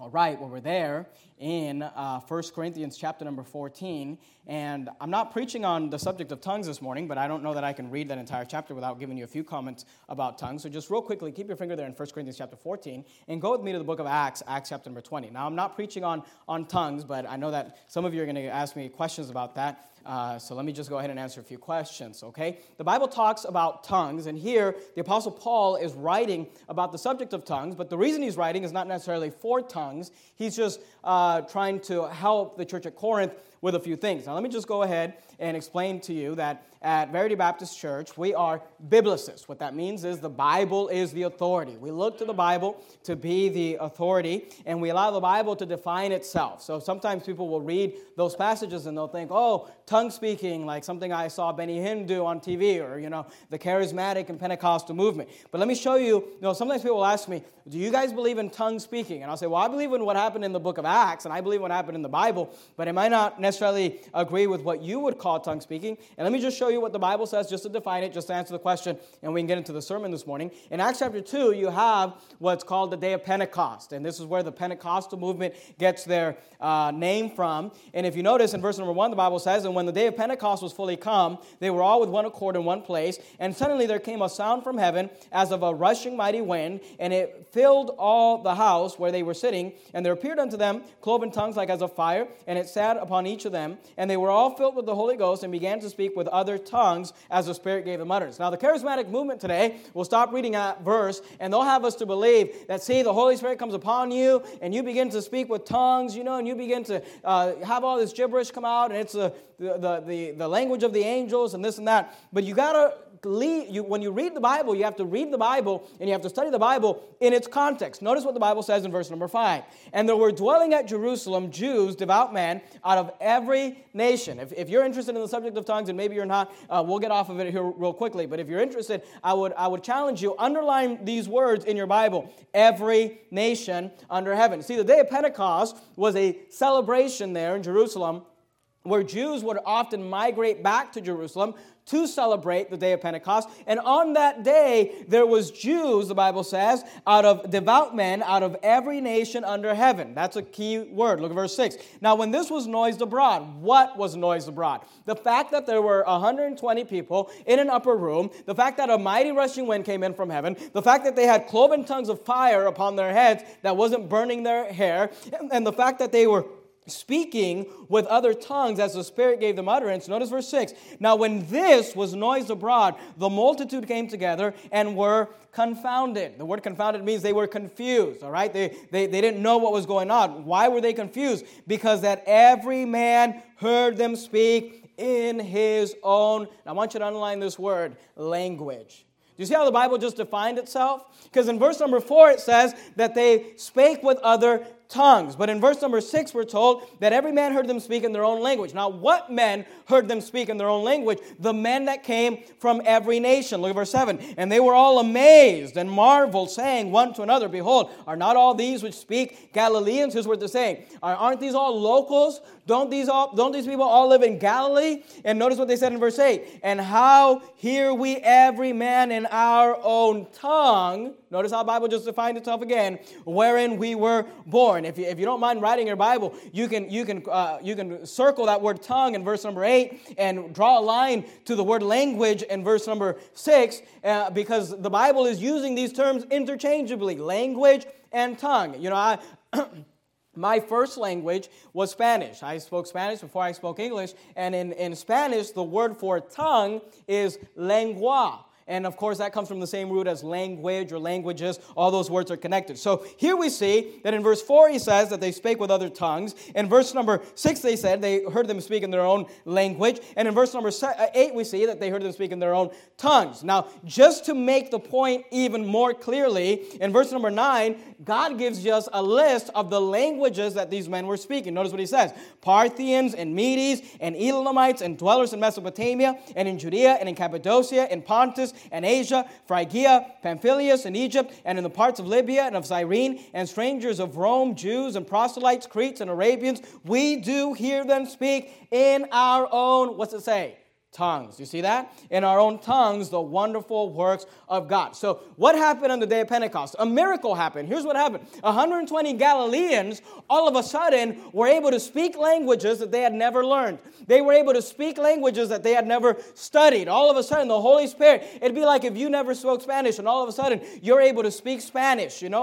All right, well, we're there in 1 Corinthians chapter number 14, and I'm not preaching on the subject of tongues this morning, but I don't know that I can read that entire chapter without giving you a few comments about tongues. So just real quickly, keep your finger there in 1 Corinthians chapter 14, and go with me to the book of Acts, Acts chapter number 20. Now, I'm not preaching on tongues, but I know that some of you are going to ask me questions about that. So let me just go ahead and answer a few questions, okay? The Bible talks about tongues, and here the Apostle Paul is writing about the subject of tongues, but the reason he's writing is not necessarily for tongues. He's just trying to help the church at Corinth with a few things. Now, let me just go ahead and explain to you that at Verity Baptist Church, we are Biblicists. What that means is the Bible is the authority. We look to the Bible to be the authority, and we allow the Bible to define itself. So sometimes people will read those passages and they'll think, oh, tongue speaking, like something I saw Benny Hinn do on TV, or, the charismatic and Pentecostal movement. But let me show you, sometimes people will ask me, do you guys believe in tongue speaking? And I'll say, well, I believe in what happened in the book of Acts, and I believe what happened in the Bible, but it might not necessarily agree with what you would call tongue speaking. And let me just show you what the Bible says, just to define it, just to answer the question, and we can get into the sermon this morning. In Acts chapter 2, you have what's called the day of Pentecost, and this is where the Pentecostal movement gets their name from. And if you notice in verse number 1, the Bible says, and when the day of Pentecost was fully come, they were all with one accord in one place, and suddenly there came a sound from heaven as of a rushing mighty wind, and it filled all the house where they were sitting, and there appeared unto them cloven tongues like as of fire, and it sat upon each of them, and they were all filled with the Holy Ghost, and began to speak with other tongues as the Spirit gave them utterance. Now, the charismatic movement today will stop reading that verse, and they'll have us to believe that, see, the Holy Spirit comes upon you, and you begin to speak with tongues, and you begin to have all this gibberish come out, and it's the language of the angels and this and that. But you got to when you read the Bible, you have to read the Bible, and you have to study the Bible in its context. Notice what the Bible says in verse number 5. And there were dwelling at Jerusalem Jews, devout men, out of every nation. If you're interested in the subject of tongues, and maybe you're not, we'll get off of it here real quickly. But if you're interested, I would challenge you, underline these words in your Bible. Every nation under heaven. See, the day of Pentecost was a celebration there in Jerusalem, where Jews would often migrate back to Jerusalem to celebrate the day of Pentecost. And on that day, there was Jews, the Bible says, out of devout men, out of every nation under heaven. That's a key word. Look at verse 6. Now, when this was noised abroad, what was noised abroad? The fact that there were 120 people in an upper room, the fact that a mighty rushing wind came in from heaven, the fact that they had cloven tongues of fire upon their heads that wasn't burning their hair, and the fact that they were speaking with other tongues as the Spirit gave them utterance. Notice verse 6. Now when this was noised abroad, the multitude came together and were confounded. The word confounded means they were confused, all right? They didn't know what was going on. Why were they confused? Because that every man heard them speak in his own, I want you to underline this word, language. Do you see how the Bible just defined itself? Because in verse number 4 it says that they spake with other tongues. But in verse number 6 we're told that every man heard them speak in their own language. Now what men heard them speak in their own language? The men that came from every nation. Look at verse 7. And they were all amazed and marveled, saying one to another, Behold, are not all these which speak Galileans? Here's what they're saying. Aren't these all locals? Don't these people all live in Galilee? And notice what they said in verse 8. And how hear we every man in our own tongue? Notice how the Bible just defined itself again. Wherein we were born. If you don't mind writing your Bible, you can circle that word tongue in verse number 8 and draw a line to the word language in verse number 6 because the Bible is using these terms interchangeably, language and tongue. My first language was Spanish. I spoke Spanish before I spoke English, and in Spanish, the word for tongue is lengua. And of course, that comes from the same root as language or languages. All those words are connected. So here we see that in verse 4, he says that they spake with other tongues. In verse number 6, they said they heard them speak in their own language. And in verse number 8, we see that they heard them speak in their own tongues. Now, just to make the point even more clearly, in verse number 9, God gives us a list of the languages that these men were speaking. Notice what he says. Parthians and Medes and Elamites and dwellers in Mesopotamia and in Judea and in Cappadocia and Pontus and Asia, Phrygia, Pamphylia, and Egypt, and in the parts of Libya and of Cyrene, and strangers of Rome, Jews and proselytes, Cretes and Arabians, we do hear them speak in our own, what's it say? tongues. You see that? In our own tongues, the wonderful works of God. So what happened on the day of Pentecost? A miracle happened. Here's what happened. 120 Galileans all of a sudden were able to speak languages that they had never learned. They were able to speak languages that they had never studied. All of a sudden, the Holy Spirit, it'd be like if you never spoke Spanish and all of a sudden you're able to speak Spanish, or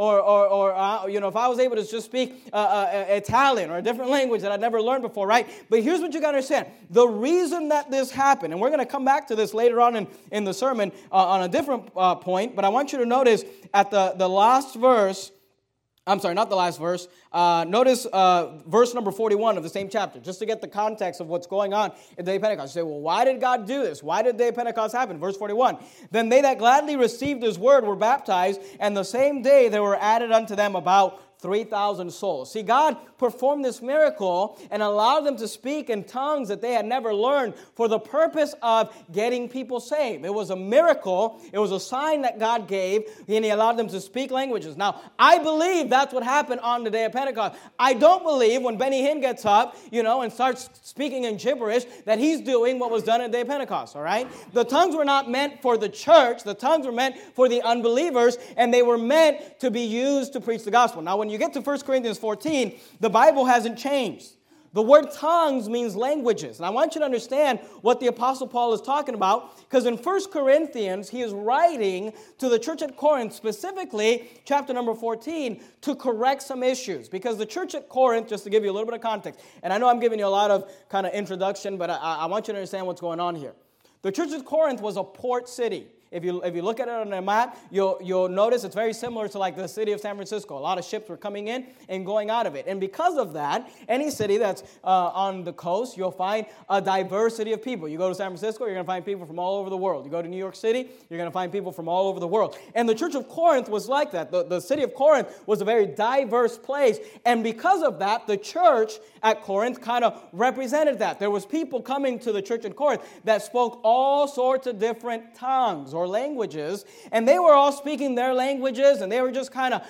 if I was able to just speak Italian or a different language that I'd never learned before, right? But here's what you got to understand. The reason that this happened, and we're going to come back to this later on in the sermon on a different point, but I want you to notice at the last verse, I'm sorry, not the last verse. Notice verse number 41 of the same chapter, just to get the context of what's going on in the day of Pentecost. You say, well, why did God do this? Why did the day of Pentecost happen? Verse 41. Then they that gladly received his word were baptized, and the same day there were added unto them about 3,000 souls. See, God performed this miracle and allowed them to speak in tongues that they had never learned for the purpose of getting people saved. It was a miracle. It was a sign that God gave, and he allowed them to speak languages. Now, I believe that's what happened on the day of Pentecost. I don't believe when Benny Hinn gets up, and starts speaking in gibberish that he's doing what was done at the day of Pentecost, all right? The tongues were not meant for the church. The tongues were meant for the unbelievers, and they were meant to be used to preach the gospel. Now, when you get to 1 Corinthians 14, the Bible hasn't changed. The word tongues means languages. And I want you to understand what the Apostle Paul is talking about, because in 1 Corinthians, he is writing to the church at Corinth, specifically chapter number 14, to correct some issues. Because the church at Corinth, just to give you a little bit of context, and I know I'm giving you a lot of kind of introduction, but I want you to understand what's going on here. The church at Corinth was a port city. If you look at it on a map, you'll notice it's very similar to like the city of San Francisco. A lot of ships were coming in and going out of it. And because of that, any city that's on the coast, you'll find a diversity of people. You go to San Francisco, you're going to find people from all over the world. You go to New York City, you're going to find people from all over the world. And the church of Corinth was like that. The city of Corinth was a very diverse place. And because of that, the church at Corinth kind of represented that. There was people coming to the church in Corinth that spoke all sorts of different tongues or languages, and they were all speaking their languages, and they were just kind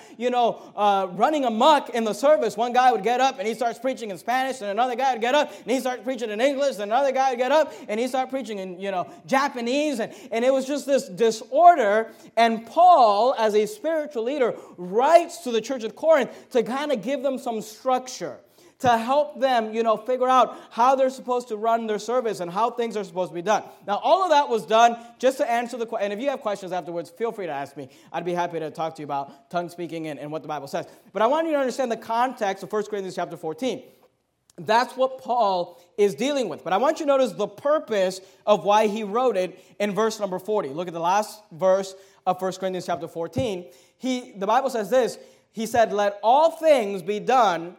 of, running amok in the service. One guy would get up and he starts preaching in Spanish, and another guy would get up and he starts preaching in English, and another guy would get up and he started preaching in, Japanese, and it was just this disorder. And Paul, as a spiritual leader, writes to the church at Corinth to kind of give them some structure, to help them, figure out how they're supposed to run their service and how things are supposed to be done. Now, all of that was done just to answer the question. And if you have questions afterwards, feel free to ask me. I'd be happy to talk to you about tongue speaking and what the Bible says. But I want you to understand the context of 1 Corinthians chapter 14. That's what Paul is dealing with. But I want you to notice the purpose of why he wrote it in verse number 40. Look at the last verse of 1 Corinthians chapter 14. The Bible says this. He said, "Let all things be done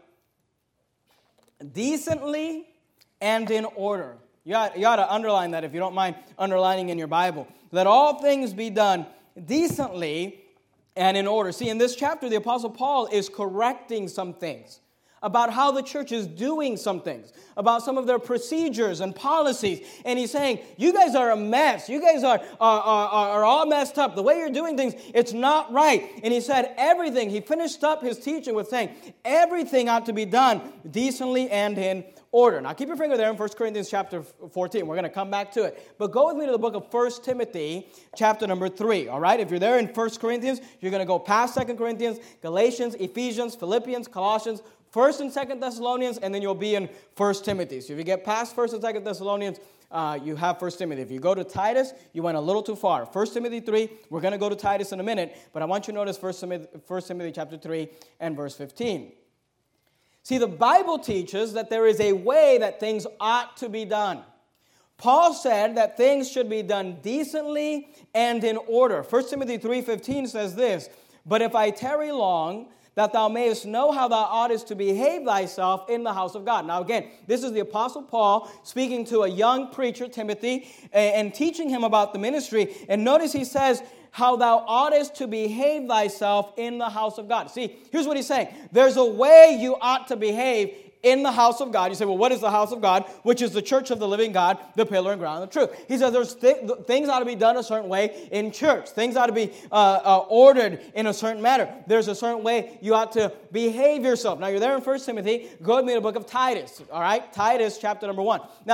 decently and in order." You ought to underline that if you don't mind underlining in your Bible. Let all things be done decently and in order. See, in this chapter, the Apostle Paul is correcting some things about how the church is doing some things, about some of their procedures and policies. And he's saying, you guys are a mess. You guys are all messed up. The way you're doing things, it's not right. And he said everything. He finished up his teaching with saying everything ought to be done decently and in order. Now, keep your finger there in 1 Corinthians chapter 14. We're going to come back to it. But go with me to the book of 1 Timothy chapter number 3. All right? If you're there in 1 Corinthians, you're going to go past 2 Corinthians, Galatians, Ephesians, Philippians, Colossians, 1 and 2 Thessalonians, and then you'll be in 1 Timothy. So if you get past 1 and 2 Thessalonians, you have 1 Timothy. If you go to Titus, you went a little too far. 1 Timothy 3, we're going to go to Titus in a minute, but I want you to notice 1 Timothy chapter 3 and verse 15. See, the Bible teaches that there is a way that things ought to be done. Paul said that things should be done decently and in order. 1 Timothy 3:15 says this, "But if I tarry long, that thou mayest know how thou oughtest to behave thyself in the house of God." Now again, this is the Apostle Paul speaking to a young preacher, Timothy, and teaching him about the ministry. And notice he says, how thou oughtest to behave thyself in the house of God. See, here's what he's saying. There's a way you ought to behave in the house of God. You say, well, what is the house of God? Which is the church of the living God, the pillar and ground of the truth. He says there's things ought to be done a certain way in church. Things ought to be ordered in a certain manner. There's a certain way you ought to behave yourself. Now, you're there in 1 Timothy. Go with me to the book of Titus, all right? Titus chapter number 1. Now,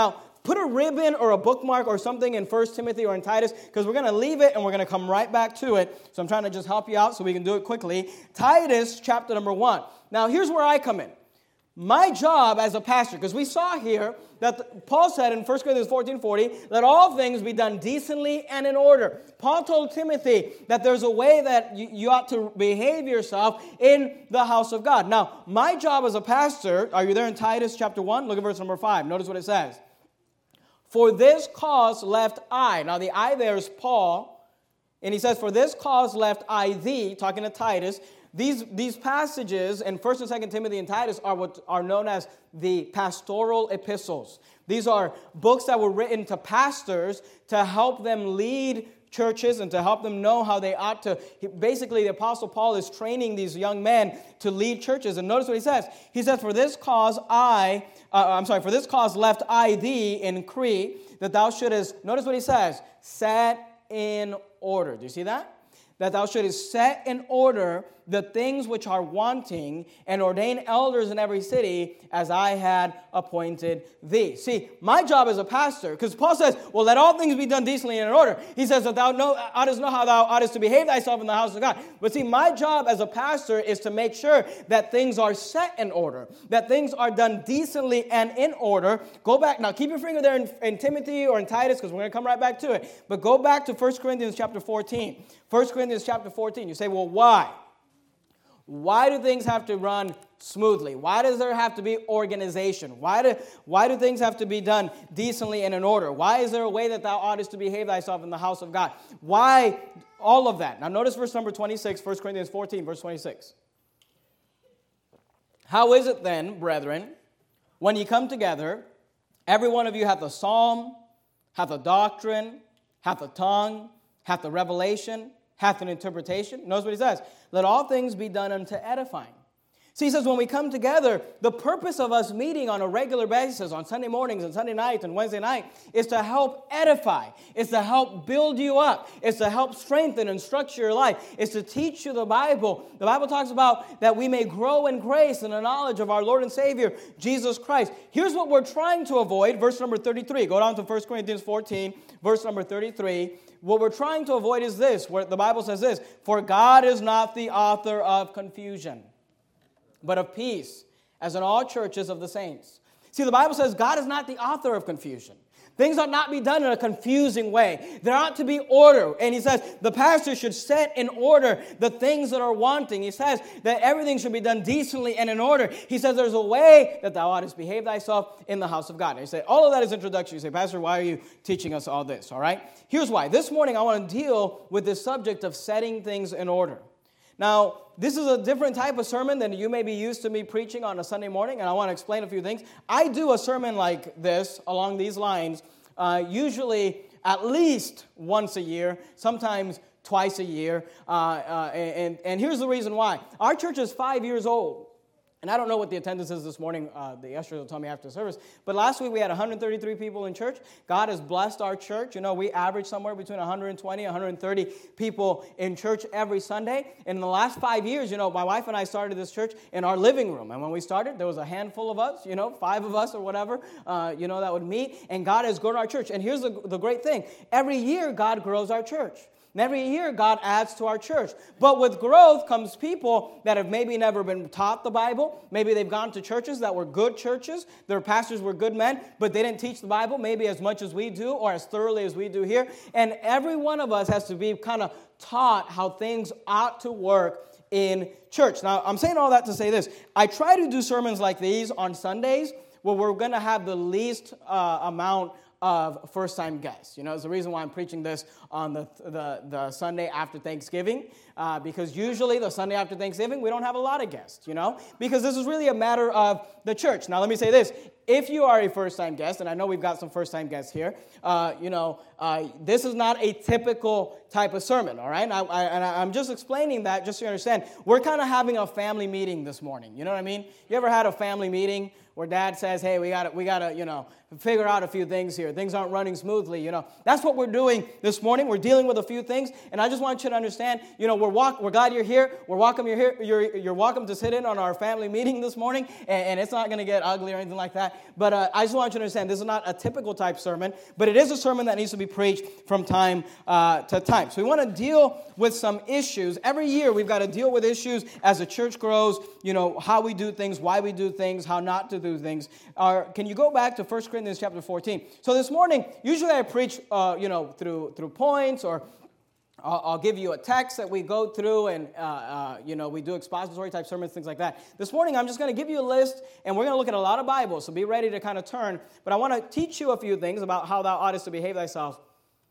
put a ribbon or a bookmark or something in 1 Timothy or in Titus, because we're going to leave it and we're going to come right back to it. So I'm trying to just help you out so we can do it quickly. Titus chapter number 1. Now here's where I come in. My job as a pastor, because we saw here that Paul said in 1 Corinthians 14:40, let all things be done decently and in order. Paul told Timothy that there's a way that you ought to behave yourself in the house of God. Now, my job as a pastor, are you there in Titus chapter 1? Look at verse number 5. Notice what it says. For this cause left I. Now, the I there is Paul. And he says, for this cause left I thee, talking to Titus. These passages in 1 and 2 Timothy and Titus are what are known as the pastoral epistles. These are books that were written to pastors to help them lead churches and to help them know how they ought to. Basically, the Apostle Paul is training these young men to lead churches. And notice what he says. He says, for this cause left I thee in Crete, that thou shouldest, notice what he says, set in order. Do you see that? That thou shouldest set in order the things which are wanting, and ordain elders in every city, as I had appointed thee. See, my job as a pastor, because Paul says, well, let all things be done decently and in order. He says that thou oughtest know how thou oughtest to behave thyself in the house of God. But see, my job as a pastor is to make sure that things are set in order, that things are done decently and in order. Go back, now keep your finger there in Timothy or in Titus, because we're going to come right back to it. But go back to 1 Corinthians chapter 14. 1 Corinthians chapter 14. You say, well, why? Why do things have to run smoothly? Why does there have to be organization? Why do things have to be done decently and in order? Why is there a way that thou oughtest to behave thyself in the house of God? Why all of that? Now notice verse number 26, 1 Corinthians 14, verse 26. How is it then, brethren, when ye come together, every one of you hath a psalm, hath a doctrine, hath a tongue, hath a revelation, hath an interpretation? Notice what he says. Let all things be done unto edifying. See, he says when we come together, the purpose of us meeting on a regular basis on Sunday mornings and Sunday nights and Wednesday night is to help edify. It's to help build you up. It's to help strengthen and structure your life. It's to teach you the Bible. The Bible talks about that we may grow in grace and the knowledge of our Lord and Savior, Jesus Christ. Here's what we're trying to avoid. Verse number 33. Go down to 1 Corinthians 14, verse number 33. What we're trying to avoid is this, where the Bible says this, for God is not the author of confusion, but of peace, as in all churches of the saints. See, the Bible says God is not the author of confusion. Things ought not be done in a confusing way. There ought to be order. And he says the pastor should set in order the things that are wanting. He says that everything should be done decently and in order. He says there's a way that thou oughtest behave thyself in the house of God. And you say, all of that is introduction. You say, Pastor, why are you teaching us all this? All right? Here's why. This morning I want to deal with this subject of setting things in order. Now, this is a different type of sermon than you may be used to me preaching on a Sunday morning, and I want to explain a few things. I do a sermon like this, along these lines, usually at least once a year, sometimes twice a year, and here's the reason why. Our church is 5 years old. And I don't know what the attendance is this morning. The ushers will tell me after the service. But last week we had 133 people in church. God has blessed our church. You know, we average somewhere between 120, 130 people in church every Sunday. And in the last 5 years, you know, my wife and I started this church in our living room. And when we started, there was a handful of us, 5 of us or whatever, that would meet. And God has grown our church. And here's the great thing. Every year, God grows our church. And every year, God adds to our church. But with growth comes people that have maybe never been taught the Bible. Maybe they've gone to churches that were good churches. Their pastors were good men, but they didn't teach the Bible maybe as much as we do or as thoroughly as we do here. And every one of us has to be kind of taught how things ought to work in church. Now, I'm saying all that to say this. I try to do sermons like these on Sundays where we're going to have the least amount of first-time guests. It's the reason why I'm preaching this on the Sunday after Thanksgiving, because usually the Sunday after Thanksgiving, we don't have a lot of guests, because this is really a matter of the church. Now, let me say this. If you are a first-time guest, and I know we've got some first-time guests here, this is not a typical type of sermon, all right? I'm just explaining that just so you understand. We're kind of having a family meeting this morning. You know what I mean? You ever had a family meeting where dad says, hey, we gotta, figure out a few things here. Things aren't running smoothly, That's what we're doing this morning. We're dealing with a few things, and I just want you to understand, we're glad you're here. We're welcome you're here. You're welcome to sit in on our family meeting this morning, and it's not going to get ugly or anything like that. But I just want you to understand, this is not a typical type sermon, but it is a sermon that needs to be preached from time to time. So we want to deal with some issues. Every year we've got to deal with issues as the church grows, how we do things, why we do things, how not to do things. Can you go back to 1 Corinthians chapter 14? So this morning, usually I preach, through points, or I'll give you a text that we go through, and we do expository type sermons, things like that. This morning, I'm just going to give you a list, and we're going to look at a lot of Bibles, so be ready to kind of turn. But I want to teach you a few things about how thou oughtest to behave thyself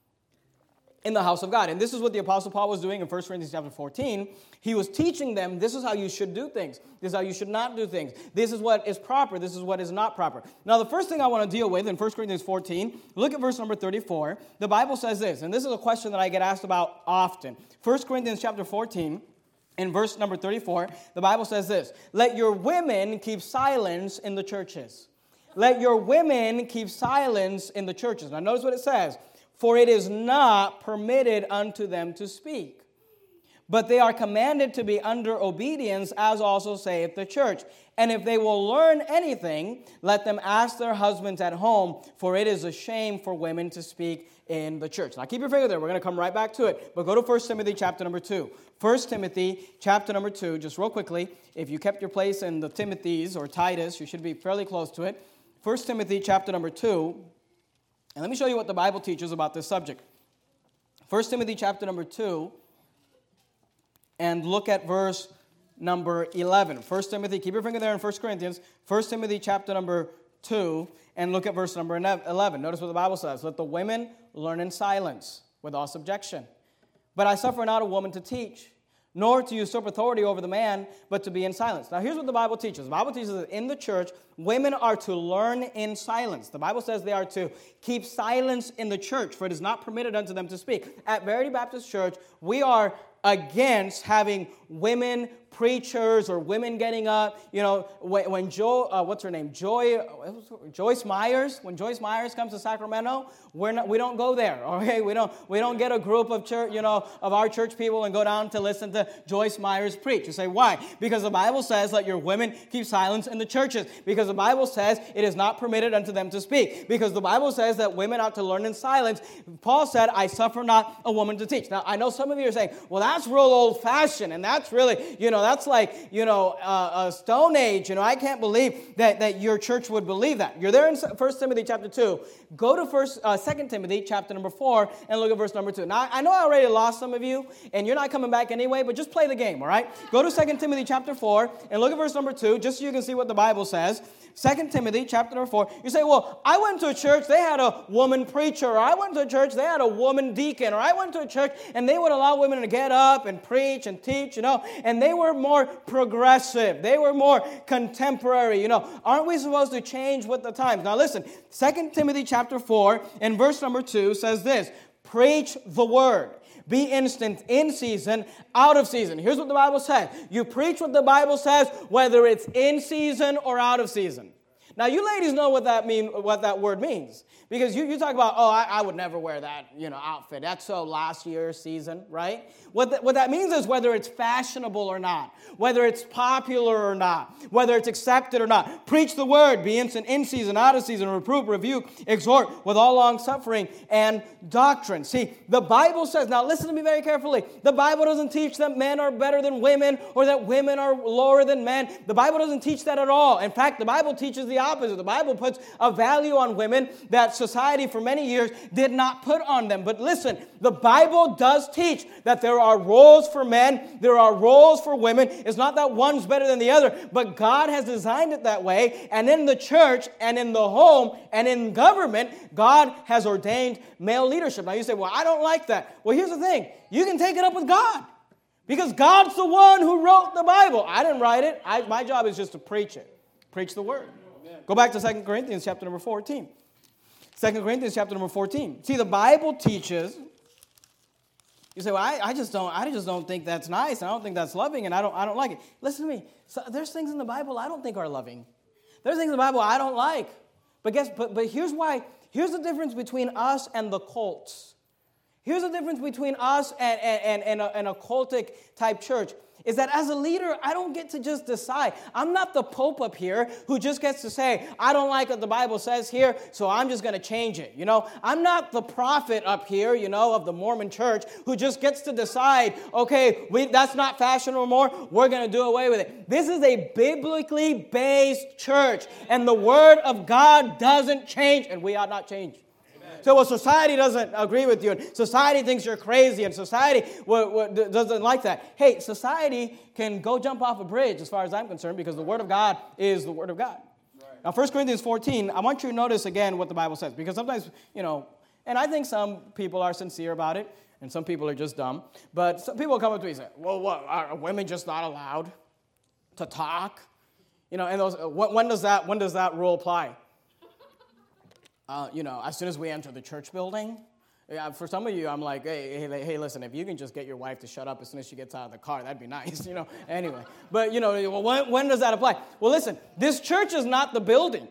in the house of God. And this is what the Apostle Paul was doing in 1 Corinthians chapter 14. He was teaching them, this is how you should do things. This is how you should not do things. This is what is proper. This is what is not proper. Now, the first thing I want to deal with in 1 Corinthians 14, look at verse number 34. The Bible says this, and this is a question that I get asked about often. 1 Corinthians chapter 14, in verse number 34, the Bible says this, let your women keep silence in the churches. Let your women keep silence in the churches. Now, notice what it says. For it is not permitted unto them to speak, but they are commanded to be under obedience, as also saith the church. And if they will learn anything, let them ask their husbands at home, for it is a shame for women to speak in the church. Now keep your finger there. We're going to come right back to it. But go to 1 Timothy chapter number 2. 1 Timothy chapter number 2, just real quickly. If you kept your place in the Timothys or Titus, you should be fairly close to it. 1 Timothy chapter number 2. And let me show you what the Bible teaches about this subject. 1 Timothy chapter number 2, and look at verse number 11. 1 Timothy, keep your finger there in 1 Corinthians. 1 Timothy chapter number 2, and look at verse number 11. Notice what the Bible says. Let the women learn in silence, with all subjection. But I suffer not a woman to teach, nor to usurp authority over the man, but to be in silence. Now, here's what the Bible teaches. The Bible teaches that in the church, women are to learn in silence. The Bible says they are to keep silence in the church, for it is not permitted unto them to speak. At Verity Baptist Church, we are against having women preachers or women getting up. When Joyce Myers, when Joyce Myers comes to Sacramento, we don't go there. Okay, we don't get a group of church, of our church people and go down to listen to Joyce Myers preach. You say, why? Because the Bible says, let your women keep silence in the churches. Because the Bible says it is not permitted unto them to speak. Because the Bible says that women ought to learn in silence. Paul said, I suffer not a woman to teach. Now, I know some of you are saying, well, that's real old-fashioned, and that's really, that's like, a Stone Age. I can't believe that your church would believe that. You're there in 1 Timothy chapter 2. Go to 2 Timothy chapter number 4 and look at verse number 2. Now, I know I already lost some of you, and you're not coming back anyway, but just play the game, all right? Go to 2 Timothy chapter 4 and look at verse number 2, just so you can see what the Bible says. 2 Timothy chapter number 4. You say, well, I went to a church, they had a woman preacher, or I went to a church, they had a woman deacon, or I went to a church, and they would allow women to get up and preach and teach, and they were more progressive. They were more contemporary, Aren't we supposed to change with the times? Now listen, 2 Timothy chapter 4 and verse number 2 says this, preach the word. Be instant in season, out of season. Here's what the Bible says. You preach what the Bible says, whether it's in season or out of season. Now, you ladies know what that word means. Because you talk about, I would never wear that, outfit. That's so last year's season, right? What that means is whether it's fashionable or not, whether it's popular or not, whether it's accepted or not. Preach the word, be instant in season, out of season, reprove, rebuke, exhort with all long suffering and doctrine. See, the Bible says, now listen to me very carefully. The Bible doesn't teach that men are better than women or that women are lower than men. The Bible doesn't teach that at all. In fact, the Bible teaches the opposite. The Bible puts a value on women that society for many years did not put on them. But listen, the Bible does teach that there are roles for men, there are roles for women. It's not that one's better than the other, but God has designed it that way. And in the church and in the home and in government, God has ordained male leadership. Now you say, well, I don't like that. Well, here's the thing. You can take it up with God because God's the one who wrote the Bible. I didn't write it. My job is just to preach it. Preach the word. Go back to 2 Corinthians chapter number 14. 2 Corinthians chapter number 14. See, the Bible teaches. You say, well, I just don't think that's nice. I don't think that's loving, and I don't like it. Listen to me. So there's things in the Bible I don't think are loving. There's things in the Bible I don't like. But here's why. Here's the difference between us and the cults. Here's the difference between us and a cultic type church. is that as a leader, I don't get to just decide. I'm not the Pope up here who just gets to say, I don't like what the Bible says here, so I'm just going to change it. I'm not the prophet up here, of the Mormon church who just gets to decide, okay, that's not fashion anymore, we're going to do away with it. This is a biblically based church, and the Word of God doesn't change, and we ought not change. So society doesn't agree with you, and society thinks you're crazy, and society doesn't like that. Hey, society can go jump off a bridge as far as I'm concerned, because the Word of God is the Word of God. Right. Now, 1 Corinthians 14, I want you to notice again what the Bible says, because sometimes, and I think some people are sincere about it, and some people are just dumb, but some people come up to me and say, well, what, are women just not allowed to talk? And when does that rule apply? As soon as we enter the church building, for some of you, I'm like, hey, listen, if you can just get your wife to shut up as soon as she gets out of the car, that'd be nice, anyway. But, when does that apply? Well, listen, this church is not the building.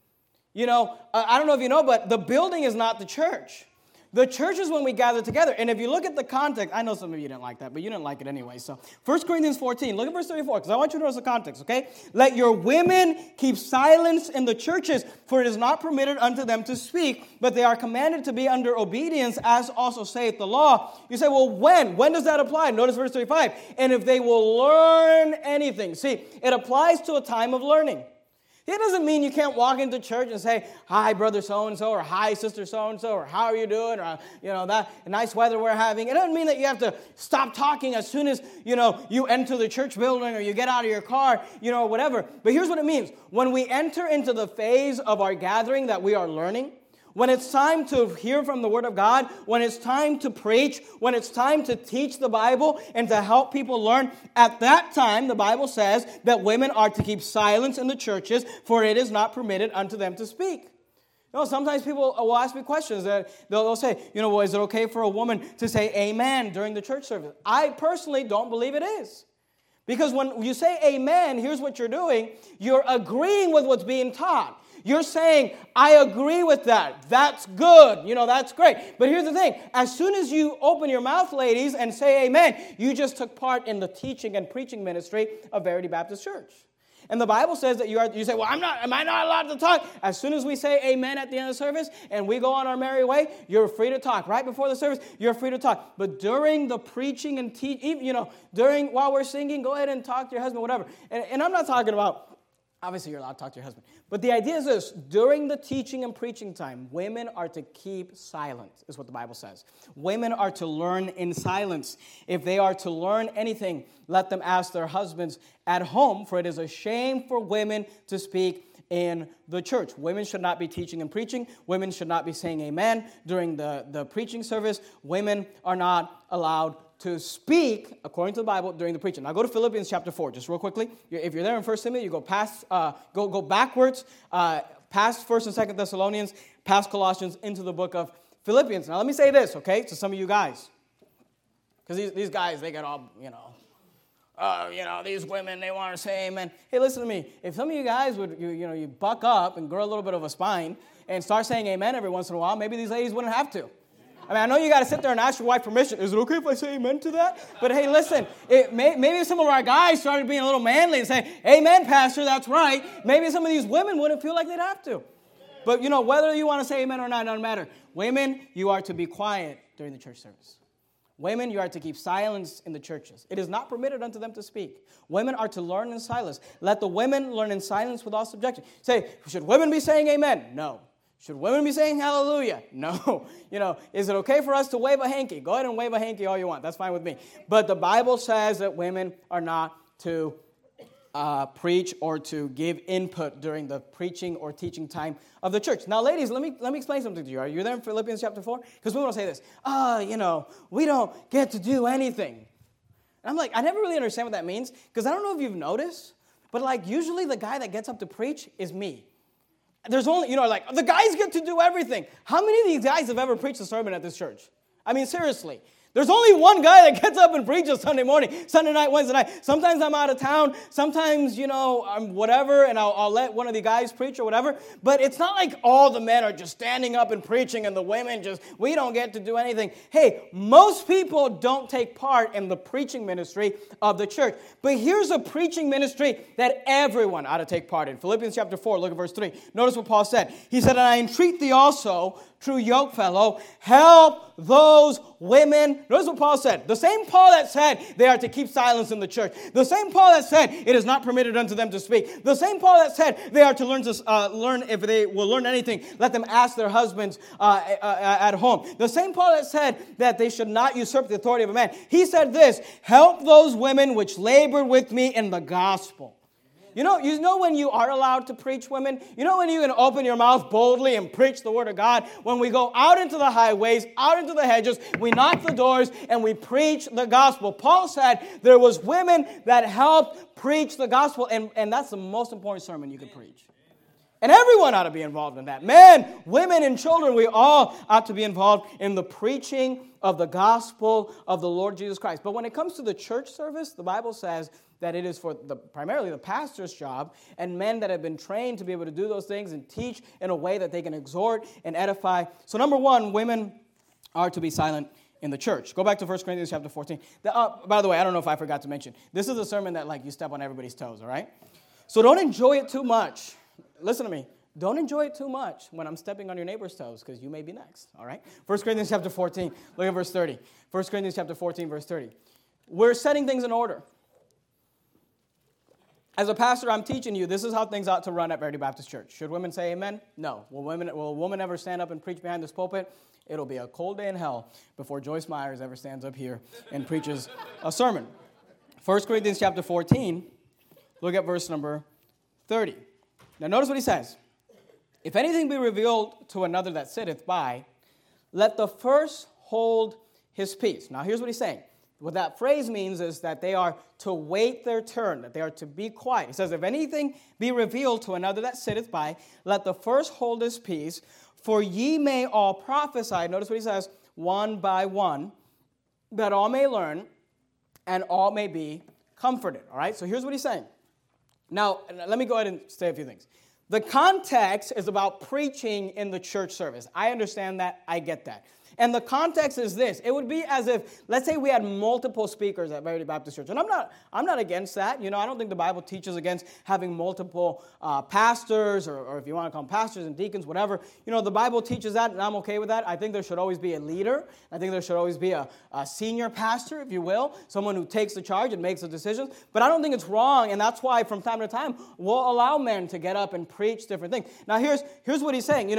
I don't know if you know, but the building is not the church. The church is when we gather together. And if you look at the context, I know some of you didn't like that, but you didn't like it anyway. So 1 Corinthians 14, look at verse 34, because I want you to notice the context, okay? Let your women keep silence in the churches, for it is not permitted unto them to speak, but they are commanded to be under obedience, as also saith the law. You say, well, when? When does that apply? Notice verse 35. And if they will learn anything. See, it applies to a time of learning. It doesn't mean you can't walk into church and say, hi, brother so-and-so, or hi, sister so-and-so, or how are you doing, or, that nice weather we're having. It doesn't mean that you have to stop talking as soon as, you enter the church building or you get out of your car, or whatever. But here's what it means. When we enter into the phase of our gathering that we are learning, when it's time to hear from the Word of God, when it's time to preach, when it's time to teach the Bible and to help people learn, at that time, the Bible says that women are to keep silence in the churches, for it is not permitted unto them to speak. Sometimes people will ask me questions. They'll say, well, is it okay for a woman to say amen during the church service? I personally don't believe it is. Because when you say amen, here's what you're doing. You're agreeing with what's being taught. You're saying, I agree with that. That's good. That's great. But here's the thing. As soon as you open your mouth, ladies, and say amen, you just took part in the teaching and preaching ministry of Verity Baptist Church. And the Bible says that you say, well, am I not allowed to talk? As soon as we say amen at the end of the service and we go on our merry way, you're free to talk. Right before the service, you're free to talk. But during the preaching and while we're singing, go ahead and talk to your husband, whatever. And I'm not talking about, obviously, you're allowed to talk to your husband. But the idea is this. During the teaching and preaching time, women are to keep silent, is what the Bible says. Women are to learn in silence. If they are to learn anything, let them ask their husbands at home, for it is a shame for women to speak in the church. Women should not be teaching and preaching. Women should not be saying amen during the preaching service. Women are not allowed to speak, according to the Bible, during the preaching. Now go to Philippians chapter 4, just real quickly. If you're there in 1 Timothy, you go past, go backwards, past 1 and 2 Thessalonians, past Colossians, into the book of Philippians. Now let me say this, okay, to some of you guys. Because these guys, they get all, these women, they want to say amen. Hey, listen to me. If some of you guys would, you buck up and grow a little bit of a spine and start saying amen every once in a while, maybe these ladies wouldn't have to. I know you got to sit there and ask your wife permission. Is it okay if I say amen to that? But hey, listen, maybe some of our guys started being a little manly and saying, amen, pastor, that's right. Maybe some of these women wouldn't feel like they'd have to. But, whether you want to say amen or not, doesn't matter. Women, you are to be quiet during the church service. Women, you are to keep silence in the churches. It is not permitted unto them to speak. Women are to learn in silence. Let the women learn in silence with all subjection. Say, should women be saying amen? No. Should women be saying hallelujah? No. Is it okay for us to wave a hanky? Go ahead and wave a hanky all you want. That's fine with me. But the Bible says that women are not to preach or to give input during the preaching or teaching time of the church. Now, ladies, let me explain something to you. Are you there in Philippians chapter 4? Because we want to say this. We don't get to do anything. And I'm like, I never really understand what that means. Because I don't know if you've noticed, but usually the guy that gets up to preach is me. There's only, the guys get to do everything. How many of these guys have ever preached a sermon at this church? I mean, seriously. There's only one guy that gets up and preaches Sunday morning, Sunday night, Wednesday night. Sometimes I'm out of town. Sometimes, I'm whatever, and I'll let one of the guys preach or whatever. But it's not like all the men are just standing up and preaching and the women we don't get to do anything. Hey, most people don't take part in the preaching ministry of the church. But here's a preaching ministry that everyone ought to take part in. Philippians chapter 4, look at verse 3. Notice what Paul said. He said, "And I entreat thee also, true yokefellow, help those women." Notice what Paul said. The same Paul that said they are to keep silence in the church. The same Paul that said it is not permitted unto them to speak. The same Paul that said they are to learn if they will learn anything, let them ask their husbands at home. The same Paul that said that they should not usurp the authority of a man. He said this, "Help those women which labored with me in the gospel." You know when you are allowed to preach, women? You know when you can open your mouth boldly and preach the word of God? When we go out into the highways, out into the hedges, we knock the doors and we preach the gospel. Paul said there was women that helped preach the gospel, and that's the most important sermon you could preach. And everyone ought to be involved in that. Men, women, and children, we all ought to be involved in the preaching of the gospel of the Lord Jesus Christ. But when it comes to the church service, the Bible says that it is for primarily the pastor's job and men that have been trained to be able to do those things and teach in a way that they can exhort and edify. So number one, women are to be silent in the church. Go back to 1 Corinthians chapter 14. By the way, I don't know if I forgot to mention, this is a sermon that you step on everybody's toes, all right? So don't enjoy it too much. Listen to me. Don't enjoy it too much when I'm stepping on your neighbor's toes, because you may be next, all right? 1 Corinthians chapter 14, look at verse 30. 1 Corinthians chapter 14, verse 30. We're setting things in order. As a pastor, I'm teaching you this is how things ought to run at Verity Baptist Church. Should women say amen? No. Will a woman ever stand up and preach behind this pulpit? It'll be a cold day in hell before Joyce Myers ever stands up here and preaches a sermon. 1 Corinthians chapter 14, look at verse number 30. Now notice what he says. "If anything be revealed to another that sitteth by, let the first hold his peace." Now here's what he's saying. What that phrase means is that they are to wait their turn, that they are to be quiet. He says, "If anything be revealed to another that sitteth by, let the first hold his peace, for ye may all prophesy." Notice what he says, "one by one, that all may learn, and all may be comforted." All right, so here's what he's saying. Now, let me go ahead and say a few things. The context is about preaching in the church service. I understand that. I get that. And the context is this. It would be as if, let's say we had multiple speakers at Verity Baptist Church. And I'm not against that. I don't think the Bible teaches against having multiple pastors, or if you want to call them pastors and deacons, whatever. The Bible teaches that, and I'm okay with that. I think there should always be a leader. I think there should always be a senior pastor, if you will, someone who takes the charge and makes the decisions. But I don't think it's wrong, and that's why from time to time we'll allow men to get up and preach different things. Now, here's what he's saying.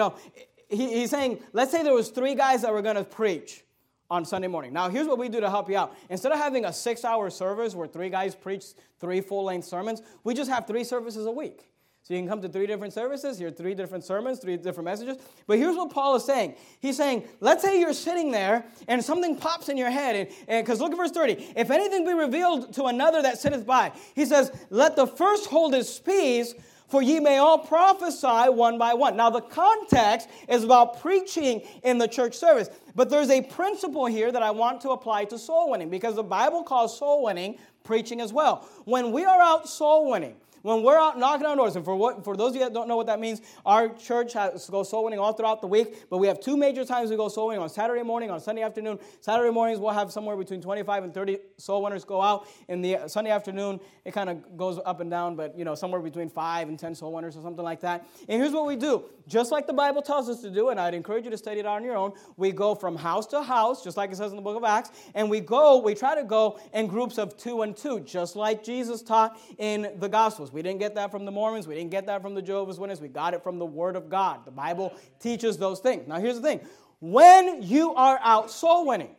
He's saying, let's say there was 3 guys that were going to preach on Sunday morning. Now, here's what we do to help you out. Instead of having a 6-hour service where 3 guys preach 3 full-length sermons, we just have 3 services a week. So you can come to 3 different services, hear 3 different sermons, 3 different messages. But here's what Paul is saying. He's saying, let's say you're sitting there and something pops in your head. Because look at verse 30. "If anything be revealed to another that sitteth by," he says, "let the first hold his peace, for ye may all prophesy one by one." Now, the context is about preaching in the church service. But there's a principle here that I want to apply to soul winning, because the Bible calls soul winning preaching as well. When we are out soul winning, when we're out knocking on doors, and for those of you that don't know what that means, our church goes soul winning all throughout the week, but we have 2 major times we go soul winning: on Saturday morning, on Sunday afternoon. Saturday mornings we'll have somewhere between 25 and 30 soul winners go out. In the Sunday afternoon, it kind of goes up and down, but somewhere between 5 and 10 soul winners or something like that. And here's what we do. Just like the Bible tells us to do, and I'd encourage you to study it on your own, we go from house to house, just like it says in the book of Acts, and we try to go in groups of 2 and 2, just like Jesus taught in the Gospels. We didn't get that from the Mormons. We didn't get that from the Jehovah's Witnesses. We got it from the Word of God. The Bible teaches those things. Now, here's the thing. When you are out soul winning,